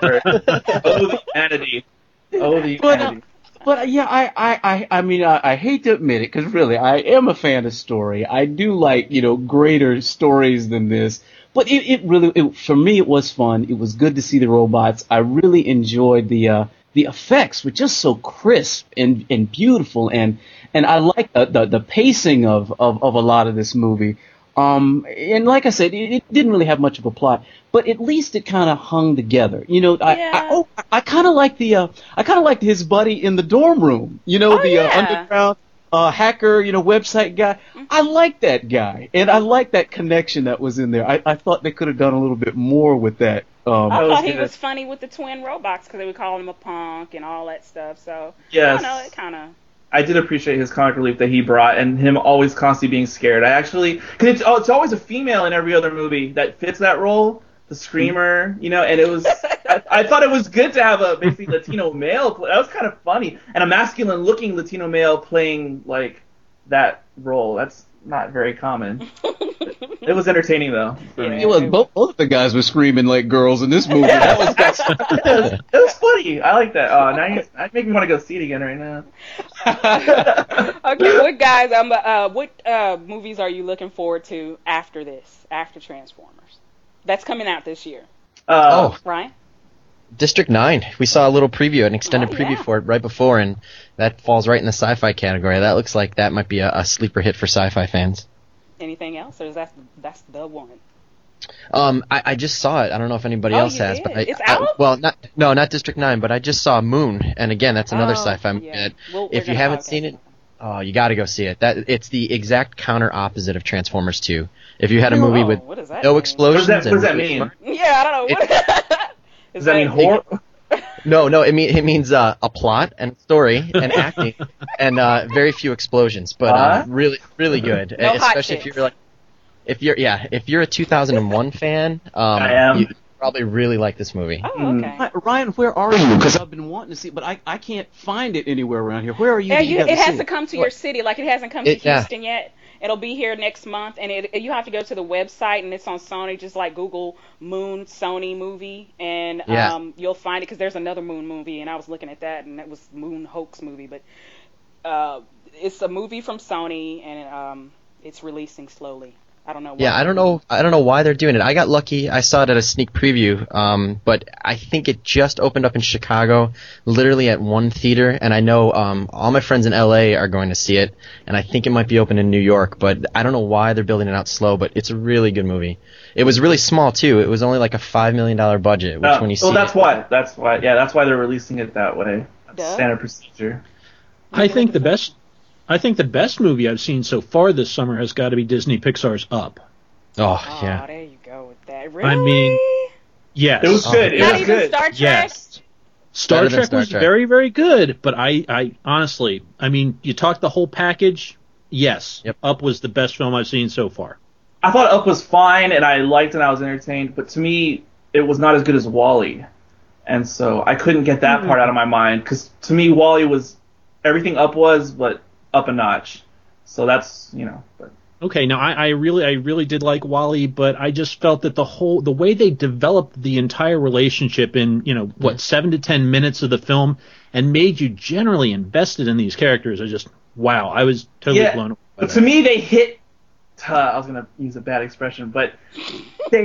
the humanity. Oh, the humanity. But yeah, I mean, I hate to admit it, because really, I am a fan of story. I do like, greater stories than this. But it really, for me, it was fun. It was good to see the robots. I really enjoyed the effects were just so crisp and beautiful, and I like the pacing of a lot of this movie. And like I said, it didn't really have much of a plot, but at least it kind of hung together. I kind of like his buddy in the dorm room. Underground hacker, website guy. I like that guy, and I like that connection that was in there. I thought they could have done a little bit more with that. I thought he was funny with the twin robots because they would call him a punk and all that stuff. So yes. It kind of. I did appreciate his comic relief that he brought, and him always constantly being scared. Because it's always a female in every other movie that fits that role, the screamer, and it was. I thought it was good to have a basically Latino male. That was kind of funny, and a masculine-looking Latino male playing like that role. That's not very common. It was entertaining though. For me. It was both of the guys were screaming like girls in this movie. It was funny. I like that. Now you make me want to go see it again right now. Okay, what movies are you looking forward to after Transformers? That's coming out this year. Ryan? District 9. We saw a little preview, an extended preview for it right before, and that falls right in the sci-fi category. That looks like that might be a sleeper hit for sci-fi fans. Anything else, or is that's the one? I just saw it. I don't know if anybody else has, but it's out? Not District 9, but I just saw Moon, and again, that's another sci-fi movie. Yeah. If you haven't seen it, you got to go see it. It's the exact counter opposite of Transformers 2. If you had a movie with no explosions, what does that mean? Yeah, I don't know. Does that mean horror? No, it means a plot and story and acting and very few explosions, but really, really good. No especially if you're a 2001 fan. I am. You probably really like this movie. Oh, okay. Ryan, where are you? Because I've been wanting to see it, but I can't find it anywhere around here. Where are you? It has to come to your city. Like it hasn't come to Houston yet. It'll be here next month, and you have to go to the website, and it's on Sony. Just like Google Moon Sony movie, and you'll find it because there's another Moon movie, and I was looking at that, and that was Moon hoax movie. But it's a movie from Sony, and it's releasing slowly. I don't know why. Yeah, I don't know why they're doing it. I got lucky. I saw it at a sneak preview, but I think it just opened up in Chicago, literally at one theater, and I know all my friends in LA are going to see it, and I think it might be open in New York, but I don't know why they're building it out slow, but it's a really good movie. It was really small too. It was only like a $5 million budget, which when you see that's why they're releasing it that way. That's standard procedure. I think the best movie I've seen so far this summer has got to be Disney Pixar's Up. Oh, yeah. There you go with that. Really? I mean, yes. It was good. Not even Star Trek? Yes. Star Trek was very, very good, but I honestly, I mean, you talk the whole package, yes. Yep. Up was the best film I've seen so far. I thought Up was fine, and I liked it and I was entertained, but to me, it was not as good as WALL-E. And so I couldn't get that part out of my mind, because to me, WALL-E was everything Up was, but up a notch. So that's, But. Okay, now I really did like WALL-E, but I just felt that the way they developed the entire relationship in, 7 to 10 minutes of the film and made you generally invested in these characters, wow, I was totally blown away. But to me, they hit, I was going to use a bad expression, but they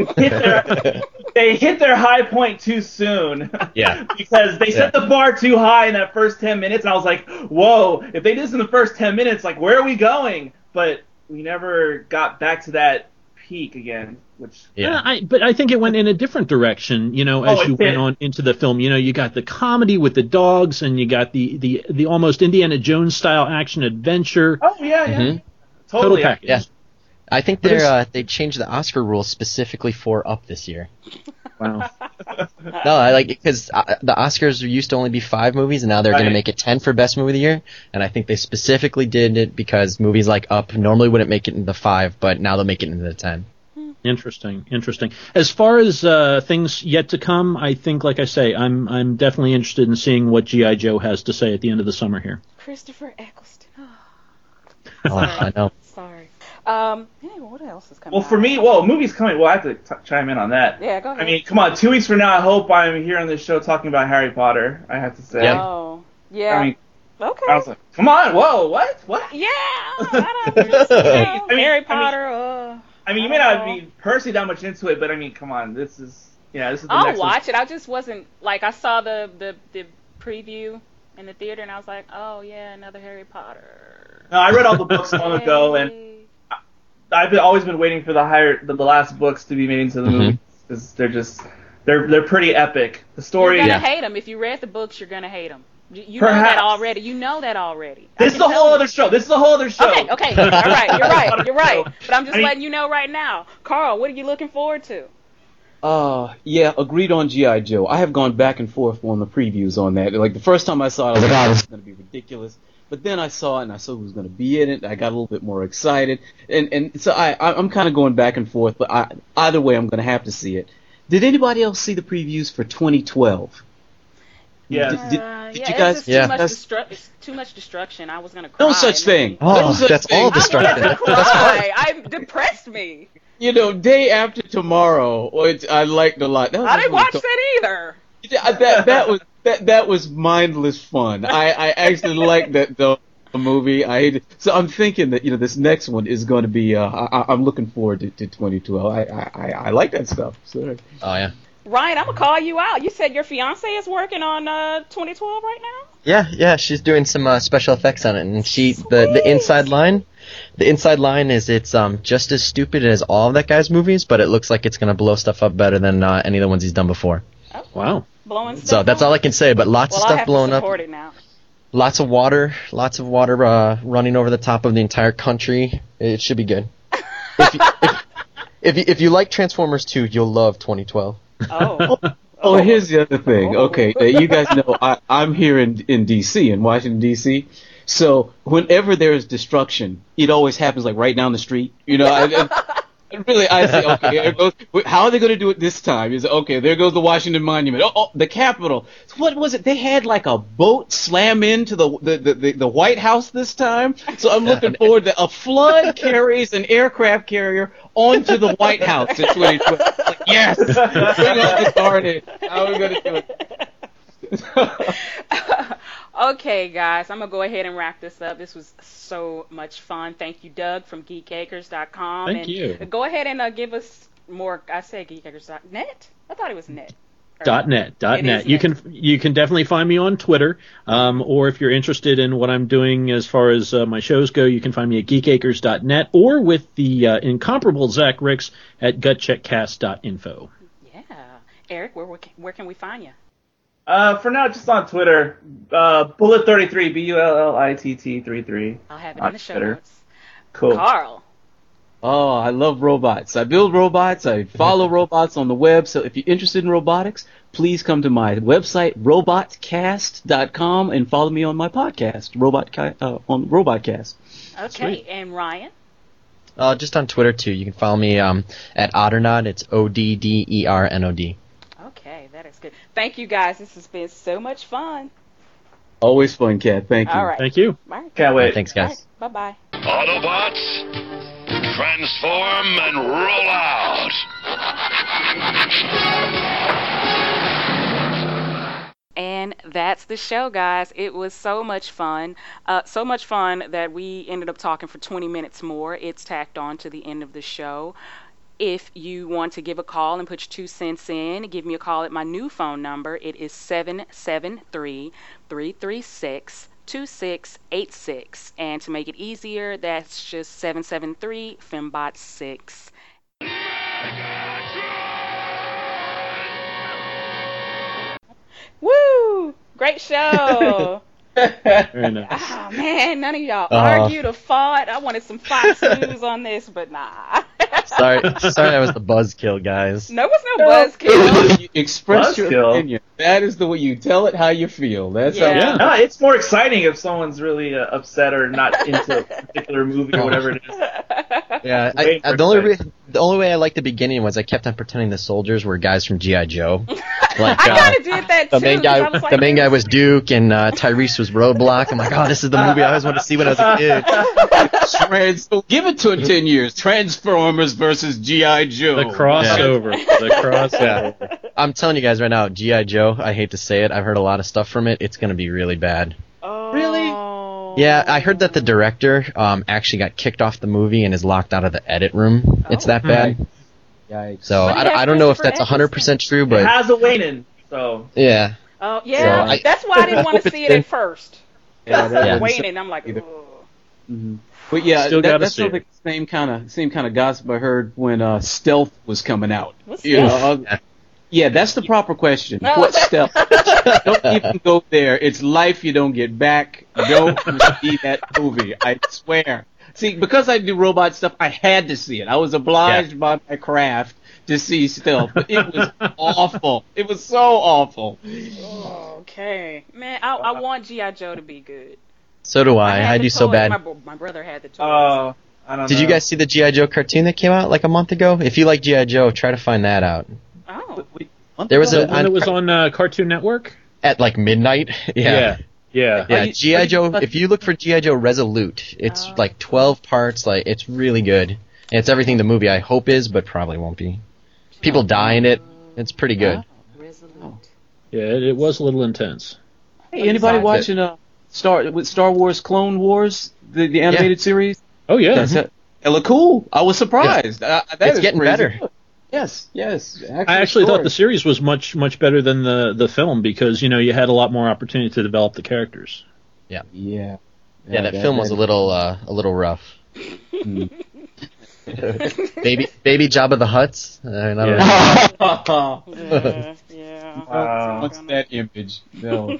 hit their high point too soon. Yeah. Because they set the bar too high in that first 10 minutes, and I was like, whoa, if they did this in the first 10 minutes, like, where are we going? But we never got back to that peak again, which... Yeah. But I think it went in a different direction, as you went on into the film. You got the comedy with the dogs, and you got the almost Indiana Jones style action adventure. Oh, yeah. Mm-hmm. Totally. Total package. Yeah. I think they changed the Oscar rules specifically for Up this year. Wow. No, I like it because the Oscars used to only be 5 movies, and now they're going to make it 10 for Best Movie of the Year. And I think they specifically did it because movies like Up normally wouldn't make it into the 5, but now they'll make it into the 10. Interesting. As far as things yet to come, I think, like I say, I'm definitely interested in seeing what G.I. Joe has to say at the end of the summer here. Christopher Eccleston. Oh, I know. Sorry. What else is coming Well, out? for me, movies coming. Well, I have to chime in on that. Yeah, go ahead. I mean, come on, 2 weeks from now, I hope I'm here on this show talking about Harry Potter. I have to say. Yep. Oh, yeah. I mean, okay. I was like, come on, whoa, what? Yeah. I don't understand. Harry Potter. I mean, you may not be personally that much into it, but I mean, come on, this is the I'll next watch it. I just wasn't like I saw the preview in the theater, and I was like, oh yeah, another Harry Potter. No, I read all the books long ago, and I've always been waiting for the last books to be made into the movies because they're pretty epic. The story. You're gonna hate them if you read the books. You're gonna hate them. You know Perhaps. that already. You know that already. This is a whole other show. Okay. All right. You're right. But I'm just letting you know right now. Carl, what are you looking forward to? Yeah, agreed on G.I. Joe. I have gone back and forth on the previews on that. Like, the first time I saw it, I was like, this is going to be ridiculous. But then I saw it, and I saw who was going to be in it. I got a little bit more excited. And so I'm kind of going back and forth, but either way, I'm going to have to see it. Did anybody else see the previews for 2012? Yeah. Did you guys? It's too much destruction. I was going to cry. No such thing. Oh, that's all destruction. I wanted to cry. It depressed me. Day after tomorrow, which I liked a lot. I didn't watch that either. That was mindless fun. I actually liked the movie. So I'm thinking that this next one is going to be. I'm looking forward to 2012. I like that stuff. So. Oh yeah. Ryan, I'm gonna call you out. You said your fiance is working on 2012 right now? Yeah, she's doing some special effects on it, and the inside line. The inside line is it's just as stupid as all of that guy's movies, but it looks like it's gonna blow stuff up better than any of the ones he's done before. Oh, wow. Blowing stuff So that's all I can say, but lots of stuff blowing up. It now. Lots of water running over the top of the entire country. It should be good. If you like Transformers 2, you'll love 2012. Oh, here's the other thing. Okay, you guys know I'm here in D.C., in Washington, D.C., so whenever there's destruction, it always happens like right down the street. I say, okay, how are they going to do it this time? Is okay, there goes the Washington Monument. Oh, the Capitol. What was it? They had like a boat slam into the White House this time. So I'm looking forward to a flood carries an aircraft carrier onto the White House in 2012. Like, yes, bring on the carnage. How are we going to do it? Okay, guys, I'm going to go ahead and wrap this up. This was so much fun. Thank you, Doug, from geekacres.com. Thank you. Go ahead and give us more. I said geekacres.net? I thought it was net. .net. It You is can definitely find me on Twitter, or if you're interested in what I'm doing as far as my shows go, you can find me at geekacres.net or with the incomparable Zach Ricks at gutcheckcast.info. Yeah. Eric, where can we find you? For now, just on Twitter, Bullet33, BULLITT33. I'll have it on in the show Twitter. notes. Cool. Carl. Oh, I love robots. I build robots. I follow robots on the web. So if you're interested in robotics, please come to my website, robotcast.com, and follow me on my podcast, on Robotcast. Okay, Sweet. and Ryan? Just on Twitter, too. You can follow me at Oddernod. It's ODDERNOD. Okay, that is good. Thank you, guys. This has been so much fun. Always fun, Kat. Thank you. All right. Thank you. All right. Can't wait. Thanks, All guys. right. Bye-bye. Autobots, transform and roll out. And that's the show, guys. It was so much fun. So much fun that we ended up talking for 20 minutes more. It's tacked on to the end of the show. If you want to give a call and put your 2 cents in, give me a call at my new phone number. It is 773-336-2686. And to make it easier, that's just 773-FEMBOT6. Woo! Great show! Very nice. Oh, man, none of y'all argued or fought. I wanted some Fox News on this, but nah. Sorry, that was the buzzkill, guys. No, it's no buzzkill. You express your Buzzkill. opinion. That is the way you tell it how you feel. That's Yeah. No, it's more exciting if someone's really upset or not into a particular movie or whatever it is. Yeah, Way more the only way I liked the beginning was I kept on pretending the soldiers were guys from G.I. Joe. Like, I kind of did that too. the main 'cause I guy, was like, the main guy was Duke, and Tyrese was Roadblock. I'm like, oh, this is the movie I always wanted to see when I was a kid. So give it to it 10 years. Transformers versus G.I. Joe. The crossover. The crossover. I'm telling you guys right now, G.I. Joe, I hate to say it, I've heard a lot of stuff from it. It's going to be really bad. Oh. Really? Yeah, I heard that the director actually got kicked off the movie and is locked out of the edit room. It's that bad. Yikes. So But he has I don't know if Christopher that's 100% true, It but has a Wayne, so yeah. Oh, yeah. So That's why I didn't want to see it at first. Yeah, that- Yeah. Waiting, I'm like, Either. ugh. Mhm. But yeah, Still gotta that see sounds it. like the same kind of gossip I heard when Stealth was coming out. What's You know, Stealth? yeah, that's the proper question. No. What Stealth? Don't even go there. It's life you don't get back. Don't see that movie. I swear. See, because I do robot stuff, I had to see it. I was obliged by my craft to see Stealth, but it was awful. It was so awful. Oh, okay. Man, I want G.I. Joe to be good. So do I. had I the do so toys. bad. My brother had the toys. I don't know. Did you guys see the G.I. Joe cartoon that came out like a month ago? If you like G.I. Joe, try to find that out. Oh. There was The one that was on Cartoon Network? at like midnight. Yeah. Yeah, G.I. Joe, if you look for G.I. Joe Resolute, it's like 12 parts, like, it's really good. And it's everything the movie I hope is, but probably won't be. People die in it. It's pretty good. Resolute. Yeah, it was a little intense. Hey, anybody watching Star Wars Clone Wars, the animated series? Oh, yeah. That's it. It looked cool. I was surprised. That It's is getting crazy. better. Yes. I actually thought the series was much better than the film because, you know, you had a lot more opportunity to develop the characters. Yeah. Yeah, that film was a little rough. Baby Jabba the Hutts. I don't know. Yeah. Wow. What's that image? No.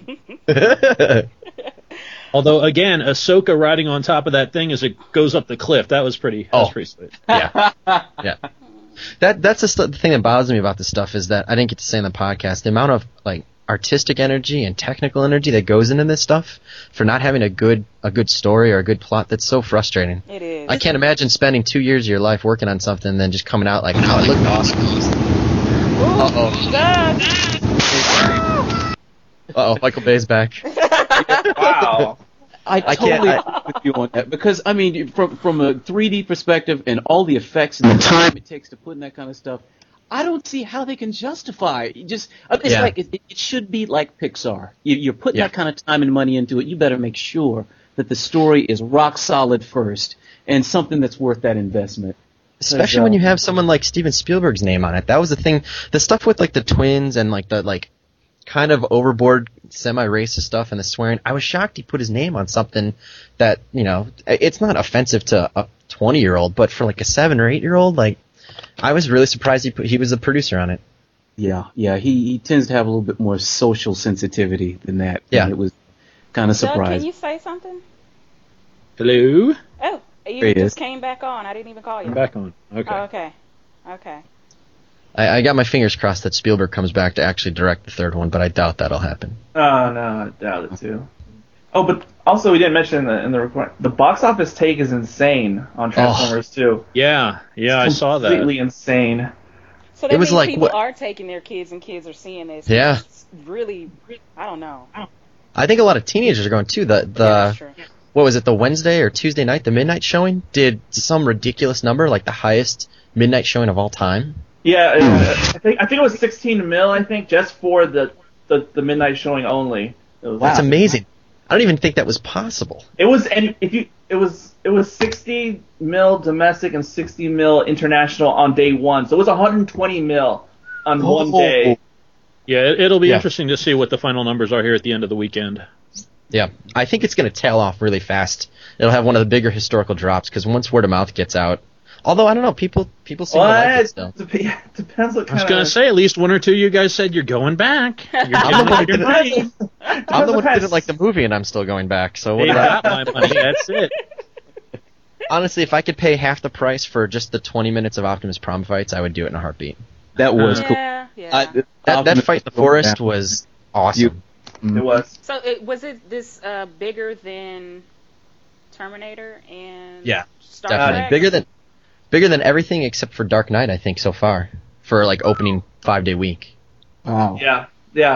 Although, again, Ahsoka riding on top of that thing as it goes up the cliff, that was pretty sweet. Yeah. That's the thing that bothers me about this stuff is that I didn't get to say in the podcast the amount of like artistic energy and technical energy that goes into this stuff for not having a good story or a good plot. That's so frustrating. It is. I can't imagine spending 2 years of your life working on something and then just coming out like, oh, it looked awesome. Uh-oh, Michael Bay's back. Wow. I totally can't- agree with you on that because I mean, from a 3D perspective and all the effects and the time it takes to put in that kind of stuff, I don't see how they can justify it. It's Yeah. like it should be like Pixar. You're putting Yeah. that kind of time and money into it. You better make sure that the story is rock solid first and something that's worth that investment. Especially when you have someone like Steven Spielberg's name on it. That was the thing. The stuff with like the twins and like the like kind of overboard semi-racist stuff and the swearing. I was shocked he put his name on something that, you know, it's not offensive to a 20-year-old, but for like a 7 or 8-year-old, like, I was really surprised he was a producer on it. Yeah. He tends to have a little bit more social sensitivity than that. Yeah. And it was kind of Doug, surprising. can you say something? Hello? Oh, you There he just is. came back on. I didn't even call you. I'm back on. Okay. Oh, okay. Okay. I got my fingers crossed that Spielberg comes back to actually direct the third one, but I doubt that'll happen. Oh no, I doubt it too. Oh, but also we didn't mention in the report, the box office take is insane on Transformers 2. Yeah, I saw that. Completely insane. So that It was means like, people what- are taking their kids and kids are seeing this. Yeah. It's really, I don't know. I think a lot of teenagers are going too. That's true. What was it, the Wednesday or Tuesday night, the midnight showing, did some ridiculous number, like the highest midnight showing of all time. Yeah, I think it was 16 mil. I think just for the midnight showing only. It was, That's amazing. I don't even think that was possible. It was, and it was 60 mil domestic and 60 mil international on day one. So it was 120 mil on one day. Yeah, it'll be Yeah. interesting to see what the final numbers are here at the end of the weekend. Yeah, I think it's going to tail off really fast. It'll have one of the bigger historical drops because once word of mouth gets out, although I don't know, people seem to like it still. Depends what I was kind going to of. say, at least one or two of you guys said you're going back. You're I'm the one giving who it your money. I'm the one who didn't like the movie, and I'm still going back. So what They do I- got my money. That's it. honestly, if I could pay half the price for just the 20 minutes of Optimus Prime fights, I would do it in a heartbeat. That was cool. Yeah. That fight in the forest was awesome. It was. So was it this bigger than Terminator and Yeah, Star Definitely Trek? bigger than everything except for Dark Knight, I think, so far for like opening 5-day week. Wow. Yeah.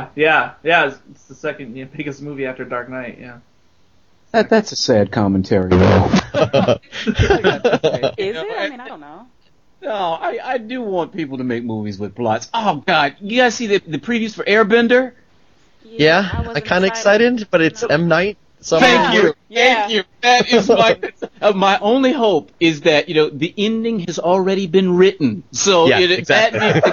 It's the second biggest movie after Dark Knight. Yeah. That's a sad commentary, though. Is it? I mean, I don't know. No, I do want people to make movies with plots. Oh, God. You guys see the previews for Airbender? Yeah, I wasn't kind of excited, but it's M. Night. So Thank you. Yeah. Thank you. That is my only hope is that, the ending has already been written. So Yeah, exactly. exactly.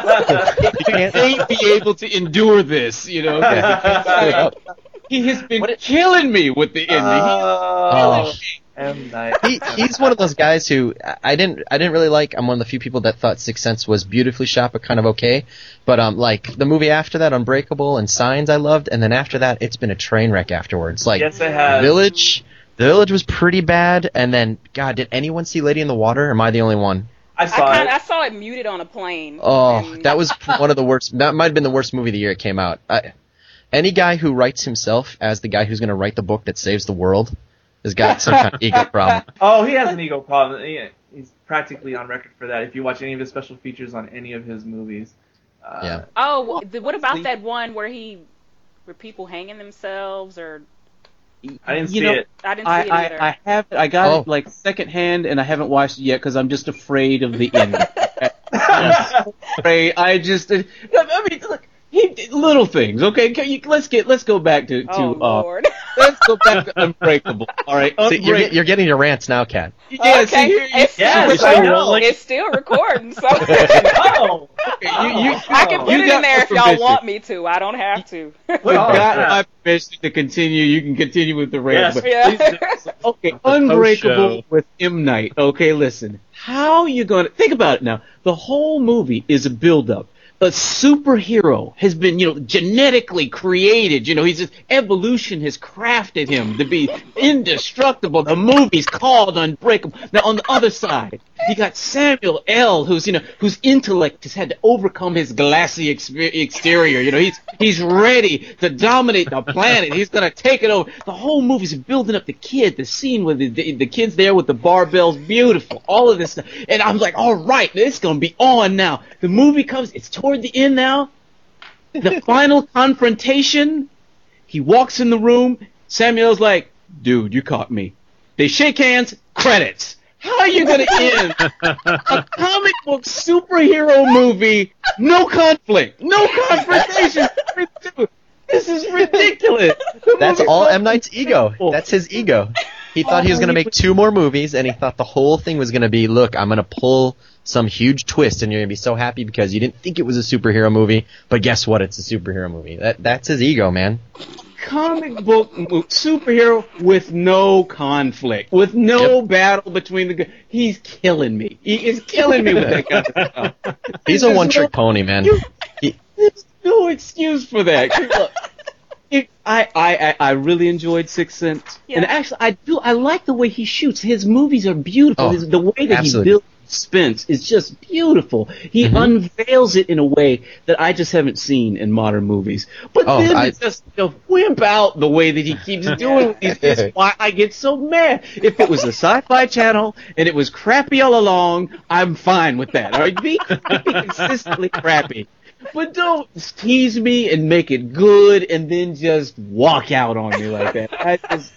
It can't be able to endure this, Yeah. He has been killing me with the ending. Oh. M. Night. He's one of those guys who I didn't really like. I'm one of the few people that thought Sixth Sense was beautifully shot but kind of okay. But like the movie after that, Unbreakable and Signs, I loved, and then after that, it's been a train wreck afterwards. Like Yes, it has. The Village was pretty bad, and then God, did anyone see Lady in the Water? Or am I the only one? I saw it. I saw it muted on a plane. Oh, and- that was one of the worst. That might have been the worst movie of the year it came out. Any guy who writes himself as the guy who's going to write the book that saves the world has got some kind of ego problem. Oh, he has an ego problem. He's practically on record for that. If you watch any of his special features on any of his movies. Yeah. Oh, what about that one where people hanging themselves or? I didn't see it. I didn't see it either. I have I got Oh. it like secondhand, and I haven't watched it yet because I'm just afraid of the ending. Afraid. I mean, look, little things. Okay, let's go back to Oh Lord. let's go back to Unbreakable. All right, See, Unbreakable. you're getting your rants now, Kat. Yeah, see, Okay, here, it's Yes, still I recording. know. It's still recording, so Oh! I can put you it got in there if y'all permission. want me to. I don't have to. You Oh, got yeah. my permission to continue. You can continue with the rant. Yes. but- Yeah. Okay, show. Unbreakable with M. Night. Okay, listen. How you gonna think about it now? The whole movie is a build-up. A superhero has been, genetically created. Evolution has crafted him to be indestructible. The movie's called Unbreakable. Now, on the other side, you got Samuel L., whose intellect has had to overcome his glassy exterior. He's ready to dominate the planet. He's gonna take it over. The whole movie's building up the kid. The scene with the kids there with the barbells, beautiful. All of this stuff, and I'm like, all right, it's gonna be on now. The movie comes. It's toward the end now. The final confrontation. He walks in the room. Samuel's like, dude, you caught me. They shake hands. Credits. How are you going to end a comic book superhero movie? No conflict, no confrontation. This is ridiculous. That's all M. Night's ego. That's his ego. He thought he was going to make 2 more movies, and he thought the whole thing was going to be, look, I'm going to pull some huge twist, and you're going to be so happy because you didn't think it was a superhero movie, but guess what? It's a superhero movie. That's his ego, man. Comic book superhero with no conflict, with no battle between the. He's killing me. He is killing me with that kind of stuff. He's a one-trick pony, man. There's no excuse for that. Look, I really enjoyed Sixth Sense, and actually I like the way he shoots. His movies are beautiful. The way that he builds suspense is just beautiful. He unveils it in a way that I just haven't seen in modern movies. But then it's just wimp out the way that he keeps doing it. It's why I get so mad. If it was a Sci-Fi Channel and it was crappy all along, I'm fine with that. All right, be consistently crappy. But don't tease me and make it good and then just walk out on me like that. I just,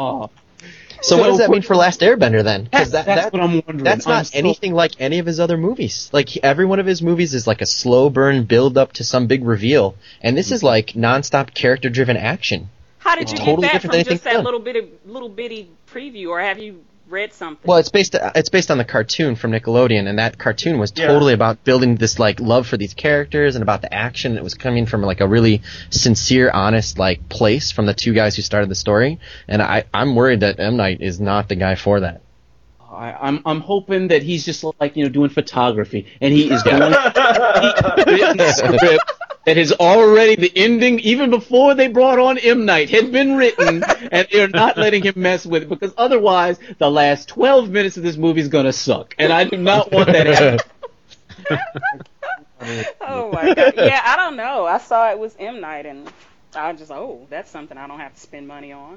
So what does that mean for Last Airbender then? Because that's what I'm wondering. That's not anything like any of his other movies. Like every one of his movies is like a slow burn build up to some big reveal, and this is like nonstop character driven action. How did you get that from just that little bitty preview, or have you read something? Well, it's based on the cartoon from Nickelodeon, and that cartoon was totally about building this like love for these characters and about the action. It was coming from like a really sincere, honest like place from the 2 guys who started the story, and I'm worried that M. Night is not the guy for that. I'm hoping that he's just like doing photography, and he is going written script that is already the ending, even before they brought on M. Night, had been written, and they're not letting him mess with it, because otherwise the last 12 minutes of this movie is going to suck, and I do not want that to happen. Oh my god. Yeah, I don't know. I saw it was M. Night, and I just, that's something I don't have to spend money on.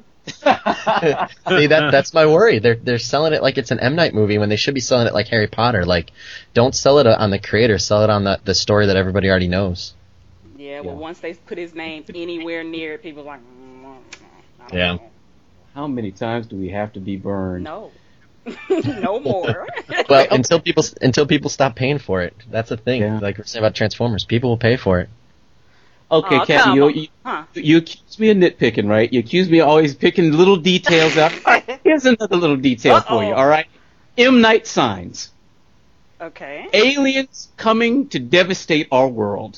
See, that's my worry. They're selling it like it's an M. Night movie when they should be selling it like Harry Potter. Like, don't sell it on the creator, sell it on the story that everybody already knows. Yeah, well, once they put his name anywhere near it, people are like, I don't know. How many times do we have to be burned? No. No more. Well, until people stop paying for it. That's the thing. Yeah. Like we're saying about Transformers, people will pay for it. Okay, Kat, you accuse me of nitpicking, right? You accuse me of always picking little details out. Here's another little detail for you, all right? M. Night Signs. Okay. Aliens coming to devastate our world.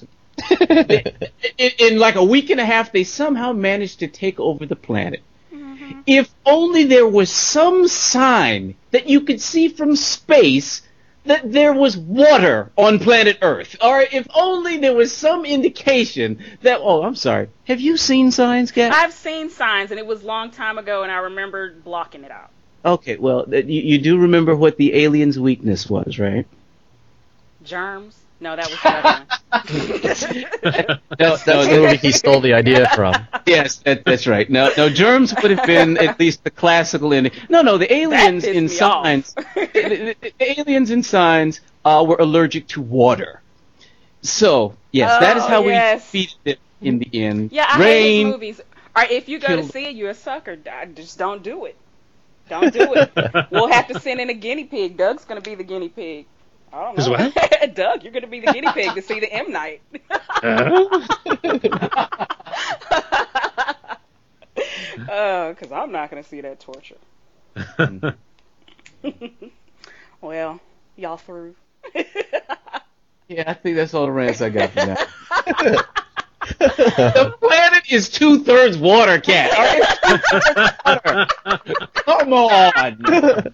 In like a week and a half, they somehow managed to take over the planet. Mm-hmm. If only there was some sign that you could see from space that there was water on planet Earth. Or if only there was some indication that... Oh, I'm sorry. Have you seen Signs, Kat? I've seen Signs, and it was a long time ago, and I remember blocking it out. Okay, well, you do remember what the alien's weakness was, right? Germs? No, that was the other one. That's the movie he stole the idea from. Yes, that's right. No, Germs would have been at least the classical ending. No, the aliens in Signs... the aliens in Signs were allergic to water. So, yes, that is how we defeated it in the end. Yeah, I hate these movies. All right, if you go to see it, you're a sucker. Just don't do it. Don't do it. We'll have to send in a guinea pig. Doug's going to be the guinea pig. I don't know. What? Doug, you're going to be the guinea pig to see the M. Night. Because I'm not going to see that torture. Well, y'all through. Yeah, I think that's all the rants I got for now. The planet is 2/3 water, Cat. Come on.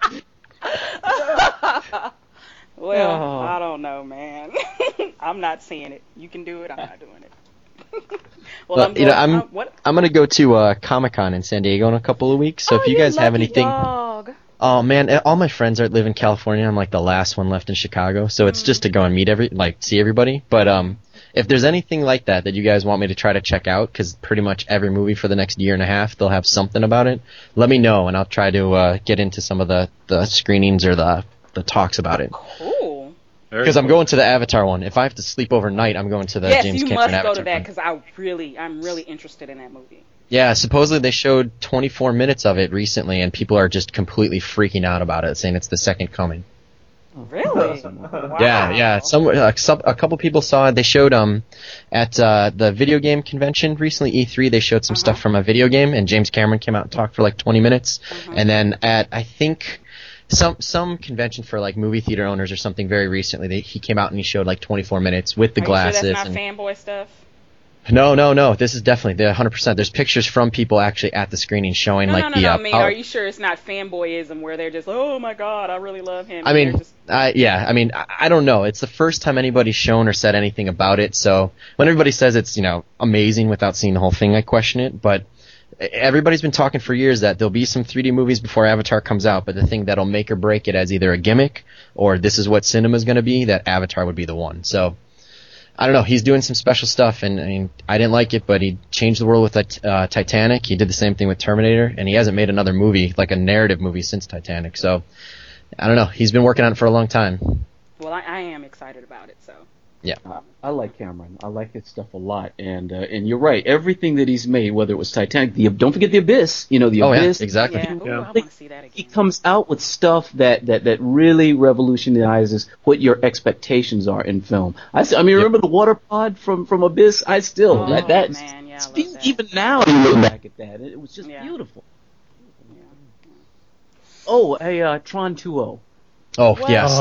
Well, I don't know, man. I'm not seeing it. You can do it. I'm not doing it. Well, I'm gonna go to Comic-Con in San Diego in a couple of weeks. So if you guys have anything, oh man, all my friends live in California. I'm like the last one left in Chicago, so it's just to go and see everybody. But if there's anything like that you guys want me to try to check out, because pretty much every movie for the next year and a half they'll have something about it, let me know and I'll try to get into some of the screenings or the talks about it. Cool. Because I'm going to the Avatar one. If I have to sleep overnight, I'm going to the James Cameron Avatar. Yes, you must go to that because I'm really interested in that movie. Yeah, supposedly they showed 24 minutes of it recently, and people are just completely freaking out about it, saying it's the second coming. Really? Wow. Yeah. A couple people saw it. They showed at the video game convention recently, E3. They showed some stuff from a video game, and James Cameron came out and talked for like 20 minutes. And then at I think some convention for like movie theater owners or something very recently, he came out and he showed like 24 minutes with the glasses. Sure that's not fanboy stuff? No. This is definitely 100%. There's pictures from people actually at the screening showing No, I mean, power. are you sure it's not fanboyism where they're just, oh my god, I really love him? I mean, I don't know. It's the first time anybody's shown or said anything about it. So when everybody says it's amazing without seeing the whole thing, I question it. But everybody's been talking for years that there'll be some 3D movies before Avatar comes out. But the thing that'll make or break it as either a gimmick or this is what cinema's going to be, that Avatar would be the one. So. I don't know. He's doing some special stuff, and I mean, I didn't like it, but he changed the world with Titanic. He did the same thing with Terminator, and he hasn't made another movie, like a narrative movie, since Titanic. So, I don't know. He's been working on it for a long time. Well, I am excited about it, so. Yeah. I like Cameron. I like his stuff a lot, and you're right. Everything that he's made, whether it was Titanic, don't forget The Abyss. The Abyss. Yeah, exactly. Yeah. Ooh, I want to see that again. He comes out with stuff that really revolutionizes what your expectations are in film. I mean, remember the water pod from Abyss? I still man, yeah, I love that. Even now, you look back at that, it was just beautiful. Yeah. Oh, hey, Tron 2.0. Oh, yes.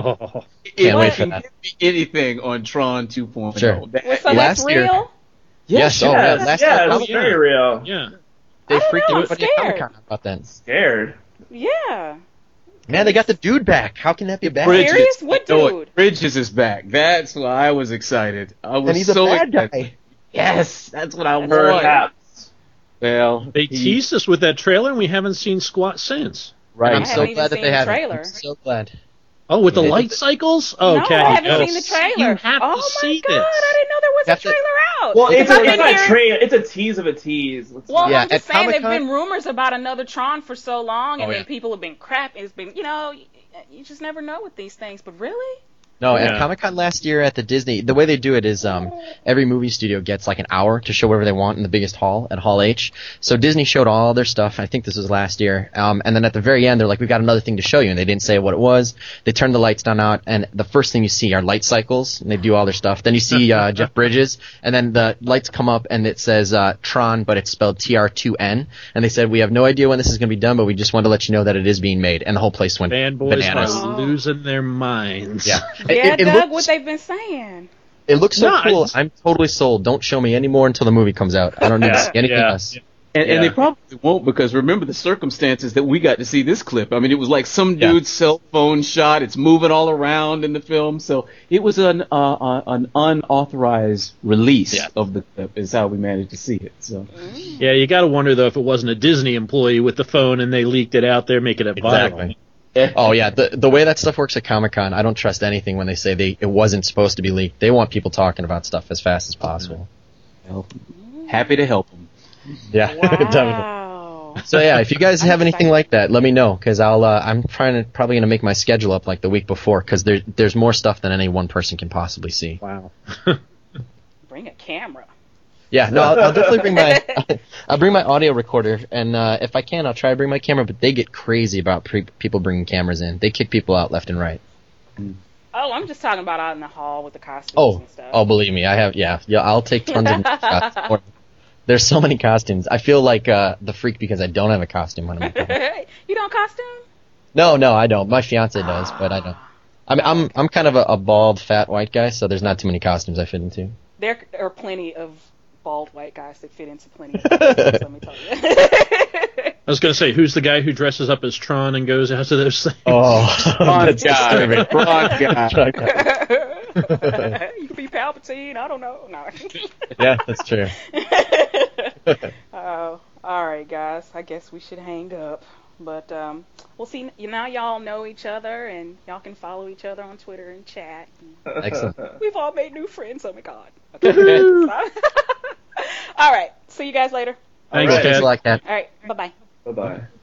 Can't wait for that. Give me anything on Tron 2.0. Sure. So that's Last year- real? Yes. Oh, Yes, last yeah, year, it's very real. Yeah. they I don't freaked know, I'm everybody at scared. Comic-Con about that. Scared. Yeah. Man, they got the dude back. How can that be bad? Bridges. Serious? What No, dude? Bridges is back. That's why I was excited. I was And he's so a bad excited. guy. Yes, that's what I wanted. Perhaps. Well, They teased us with that trailer, and we haven't seen squat since. right. I'm I so haven't even glad that seen they the haven't. trailer. I'm so glad. Oh, with the They- light cycles? No, Okay. I haven't Oh, seen the trailer. You have oh to my see god, this. I didn't know there was a Have to- trailer out. Well, it's I've not been a hearing- trailer. It's a tease of a tease. Well, Yeah, I'm just at saying there've Comic-Con- been rumors about another Tron for so long, and Oh, then yeah. people have been crap. It's been, you just never know with these things. But really, No, Yeah. at Comic-Con last year at the Disney, the way they do it is every movie studio gets like an hour to show whatever they want in the biggest hall at Hall H. So Disney showed all their stuff. I think this was last year. And then at the very end, they're like, we've got another thing to show you. And they didn't say what it was. They turned the lights down out, and the first thing you see are light cycles, and they do all their stuff. Then you see Jeff Bridges, and then the lights come up, and it says Tron, but it's spelled TR2N. And they said, we have no idea when this is going to be done, but we just wanted to let you know that it is being made. And the whole place went Fanboys bananas. are losing their minds. Yeah. yeah, It Doug, looks- what they've been saying. It looks so No, I cool. just- I'm totally sold. Don't show me any more until the movie comes out. I don't need to see anything Yeah. else. And Yeah. they probably won't, because remember the circumstances that we got to see this clip. I mean, it was like some Yeah. dude's cell phone shot. It's moving all around in the film. So it was an unauthorized release Yeah. of the clip is how we managed to see it. So Yeah, you got to wonder, though, if it wasn't a Disney employee with the phone and they leaked it out there, making it viral. Exactly. Oh yeah, the way that stuff works at Comic-Con, I don't trust anything when they say it wasn't supposed to be leaked. They want people talking about stuff as fast as possible. happy to help them. Yeah, definitely. Wow. So yeah, if you guys I'm have anything excited. like that, let me know, because I'm probably gonna make my schedule up like the week before, because there's more stuff than any one person can possibly see. Wow. Bring a camera. Yeah, no, I'll definitely bring I'll bring my audio recorder, and if I can, I'll try to bring my camera. But they get crazy about people bringing cameras in. They kick people out left and right. Oh, I'm just talking about out in the hall with the costumes and stuff. Oh, believe me, I have. Yeah, I'll take tons of shots. There's so many costumes. I feel like the freak because I don't have a costume when I'm at home. You don't costume? No, I don't. My fiance does, but I don't. I mean, I'm kind of a bald, fat, white guy, so there's not too many costumes I fit into. There are plenty of bald white guys that fit into plenty of costumes, let me tell you. I was going to say, who's the guy who dresses up as Tron and goes out to those things? Oh, Broad guy. Broad guy. You could be Palpatine, I don't know. No. Yeah, that's true. Oh, all right, guys. I guess we should hang up. But we'll see. Now y'all know each other, and y'all can follow each other on Twitter and chat. Excellent. We've all made new friends. Oh my god. Okay. All right. See you guys later. Thanks, Thanks Ted. a lot, Kat. All right. Bye bye. Bye bye.